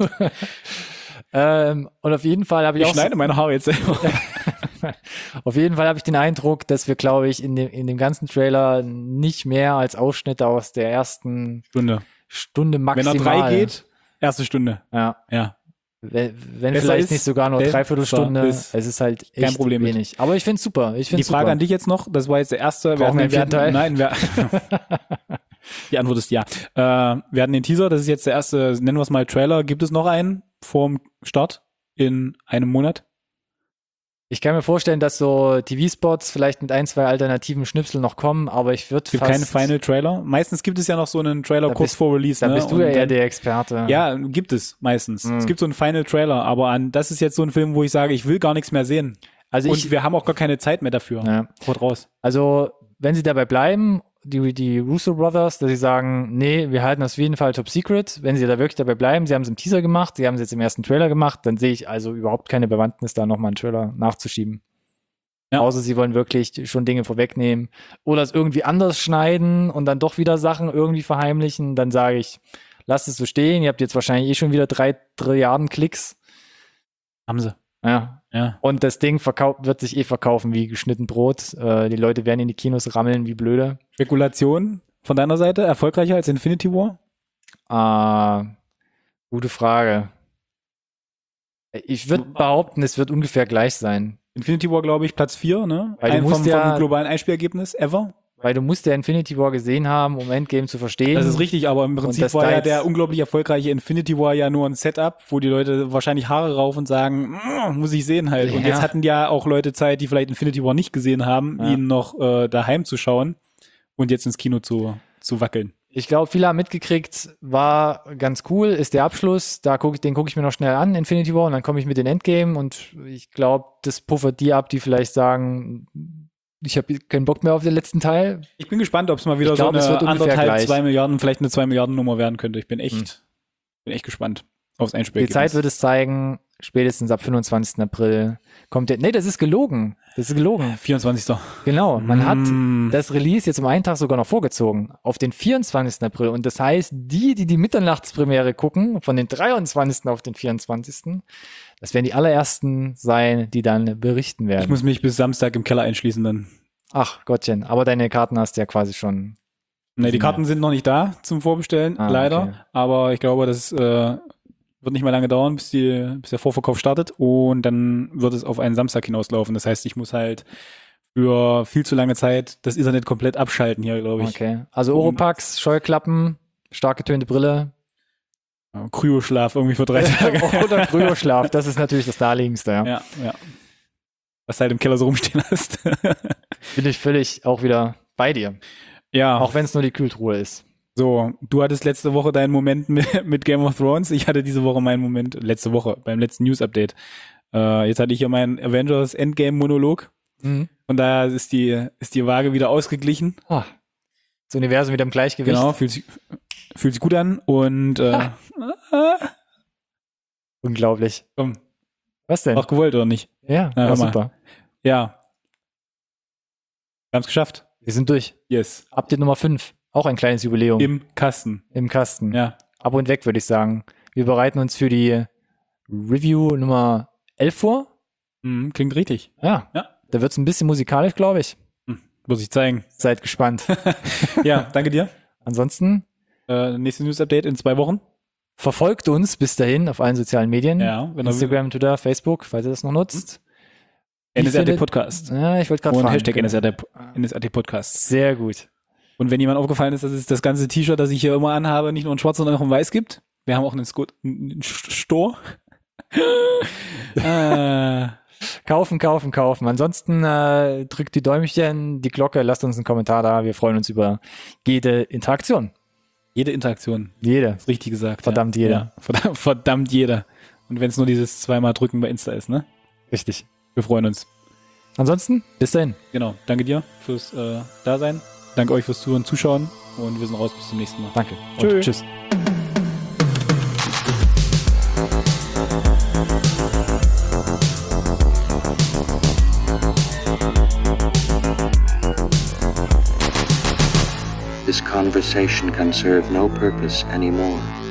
ähm, und auf jeden Fall habe ich, Ich auch so, schneide meine Haare jetzt selber. auf jeden Fall habe ich den Eindruck, dass wir, glaube ich, in dem, in dem ganzen Trailer nicht mehr als Ausschnitte aus der ersten Stunde. Stunde Wenn maximal. er drei geht, erste Stunde. Ja. Ja. Wenn, wenn Besser vielleicht ist, nicht sogar nur besser Dreiviertelstunde, ist es ist halt kein echt Problem mit. wenig. Aber ich finde es super. Ich Die find's Frage super. an dich jetzt noch, das war jetzt der erste. Brauchen wir einen vierten- vierten Teil? Nein, wir, die Antwort ist ja. Äh, wir hatten den Teaser, das ist jetzt der erste, nennen wir es mal Trailer. Gibt es noch einen vorm Start in einem Monat? Ich kann mir vorstellen, dass so T V-Spots vielleicht mit ein, zwei alternativen Schnipseln noch kommen, aber ich würde Es gibt fast... keine Final Trailer. Meistens gibt es ja noch so einen Trailer Da kurz bist- vor Release. Da ne? bist du Und ja eher dann- der Experte. Ja, gibt es meistens. Mhm. Es gibt so einen Final Trailer, aber an, das ist jetzt so ein Film, wo ich sage, ich will gar nichts mehr sehen. Also Und ich, wir haben auch gar keine Zeit mehr dafür. ja. Haut raus. Also, wenn sie dabei bleiben, die, die Russo Brothers, dass sie sagen, nee, wir halten das auf jeden Fall top secret, wenn sie da wirklich dabei bleiben, sie haben es im Teaser gemacht, sie haben es jetzt im ersten Trailer gemacht, dann sehe ich also überhaupt keine Bewandtnis, da nochmal einen Trailer nachzuschieben. Ja. Außer sie wollen wirklich schon Dinge vorwegnehmen oder es irgendwie anders schneiden und dann doch wieder Sachen irgendwie verheimlichen, dann sage ich, lasst es so stehen, ihr habt jetzt wahrscheinlich eh schon wieder drei Trilliarden Klicks. Haben sie. Ja. Ja. Und das Ding verkau- wird sich eh verkaufen wie geschnitten Brot. Äh, die Leute werden in die Kinos rammeln wie blöde. Spekulation von deiner Seite, erfolgreicher als Infinity War? Äh, gute Frage. Ich würde behaupten, es wird ungefähr gleich sein. Infinity War, glaube ich, Platz vier, ne? Weil du Ein musst vom, ja- vom globalen Einspielergebnis ever. Weil du musst ja Infinity War gesehen haben, um Endgame zu verstehen. Das ist richtig, aber im Prinzip das war da ja jetzt- der unglaublich erfolgreiche Infinity War ja nur ein Setup, wo die Leute wahrscheinlich Haare rauf und sagen, "Mm, muss ich sehen halt. Und Ja. jetzt hatten ja auch Leute Zeit, die vielleicht Infinity War nicht gesehen haben, Ja. ihn noch äh, daheim zu schauen und jetzt ins Kino zu, zu wackeln. Ich glaube, viele haben mitgekriegt, war ganz cool, ist der Abschluss. Da guck ich, den gucke ich mir noch schnell an, Infinity War, und dann komme ich mit den Endgame und ich glaube, das puffert die ab, die vielleicht sagen, ich habe keinen Bock mehr auf den letzten Teil. Ich bin gespannt, ob es mal wieder Ich glaub, so es eine wird ungefähr anderthalb, gleich. zwei Milliarden, vielleicht eine zwei Milliarden Nummer werden könnte. Ich bin echt, Hm. bin echt gespannt aufs Die Einspielergebnis. Zeit wird es zeigen, spätestens ab fünfundzwanzigsten April kommt der. Nee, das ist gelogen. Das ist gelogen. vierundzwanzigsten Genau. Man hat Mm. das Release jetzt um einen Tag sogar noch vorgezogen. Auf den vierundzwanzigsten April. Und das heißt, die, die die Mitternachtspremiere gucken, von den dreiundzwanzigsten auf den vierundzwanzigsten, das werden die allerersten sein, die dann berichten werden. Ich muss mich bis Samstag im Keller einschließen dann. Ach Gottchen, aber deine Karten hast du ja quasi schon. Ne, die Ja. Karten sind noch nicht da zum Vorbestellen, Ah, leider. okay. Aber ich glaube, das äh, wird nicht mehr lange dauern, bis, die, bis der Vorverkauf startet. Und dann wird es auf einen Samstag hinauslaufen. Das heißt, ich muss halt für viel zu lange Zeit das Internet komplett abschalten hier, glaube ich. Okay. Also Oropax, Scheuklappen, stark getönte Brille. Ja, Kryoschlaf irgendwie für drei Tage. Oder Kryoschlaf, das ist natürlich das naheliegendste, ja. ja, ja. Was du halt im Keller so rumstehen hast. Bin ich völlig auch wieder bei dir. ja, Auch wenn es nur die Kühltruhe ist. so. Du hattest letzte Woche deinen Moment mit, mit Game of Thrones. Ich hatte diese Woche meinen Moment, letzte Woche, beim letzten News-Update, Äh, jetzt hatte ich hier meinen Avengers Endgame-Monolog. Mhm. Von daher ist die, ist die Waage wieder ausgeglichen. Oh. Das Universum wieder im Gleichgewicht. Genau, fühlt sich, fühlt sich gut an. Und äh, Unglaublich. komm, Was denn? auch gewollt oder nicht? Ja, Na, war hör mal. super. Ja. Wir haben es geschafft. Wir sind durch. Yes. Update Nummer fünf. Auch ein kleines Jubiläum. Im Kasten. Im Kasten. Ja. Ab und weg, würde ich sagen. Wir bereiten uns für die Review Nummer elf vor. Mhm, klingt richtig. Ja. Ja. Da wird es ein bisschen musikalisch, glaube ich. Hm, muss ich zeigen. Seid gespannt. Ja, danke dir. Ansonsten Äh, nächstes News-Update in zwei Wochen. verfolgt uns bis dahin auf allen sozialen Medien. Ja, wenn ihr Instagram, Twitter, Facebook, falls ihr das noch nutzt. Wie N S R T findet- Podcast. Ja, ich wollte gerade Und fragen. Hashtag N S R T N S R T Podcast. Sehr gut. Und wenn jemand aufgefallen ist, dass es das ganze T-Shirt, das ich hier immer anhabe, nicht nur in schwarz, sondern auch in weiß gibt. Wir haben auch einen, Sco- einen Store. äh, Kaufen, kaufen, kaufen. Ansonsten äh, drückt die Däumchen, die Glocke, lasst uns einen Kommentar da. Wir freuen uns über jede Interaktion. jede Interaktion. Jede. Ist richtig gesagt. Verdammt ja. jeder. Ja, verdammt, verdammt jeder. Und wenn es nur dieses zweimal drücken bei Insta ist, ne? Richtig. Wir freuen uns. Ansonsten, bis dahin. Genau. Danke dir fürs äh, Dasein. Danke euch fürs Zuhören, Zuschauen. Und wir sind raus. Bis zum nächsten Mal. Danke. Tschö. Und tschüss. This conversation can serve no purpose anymore.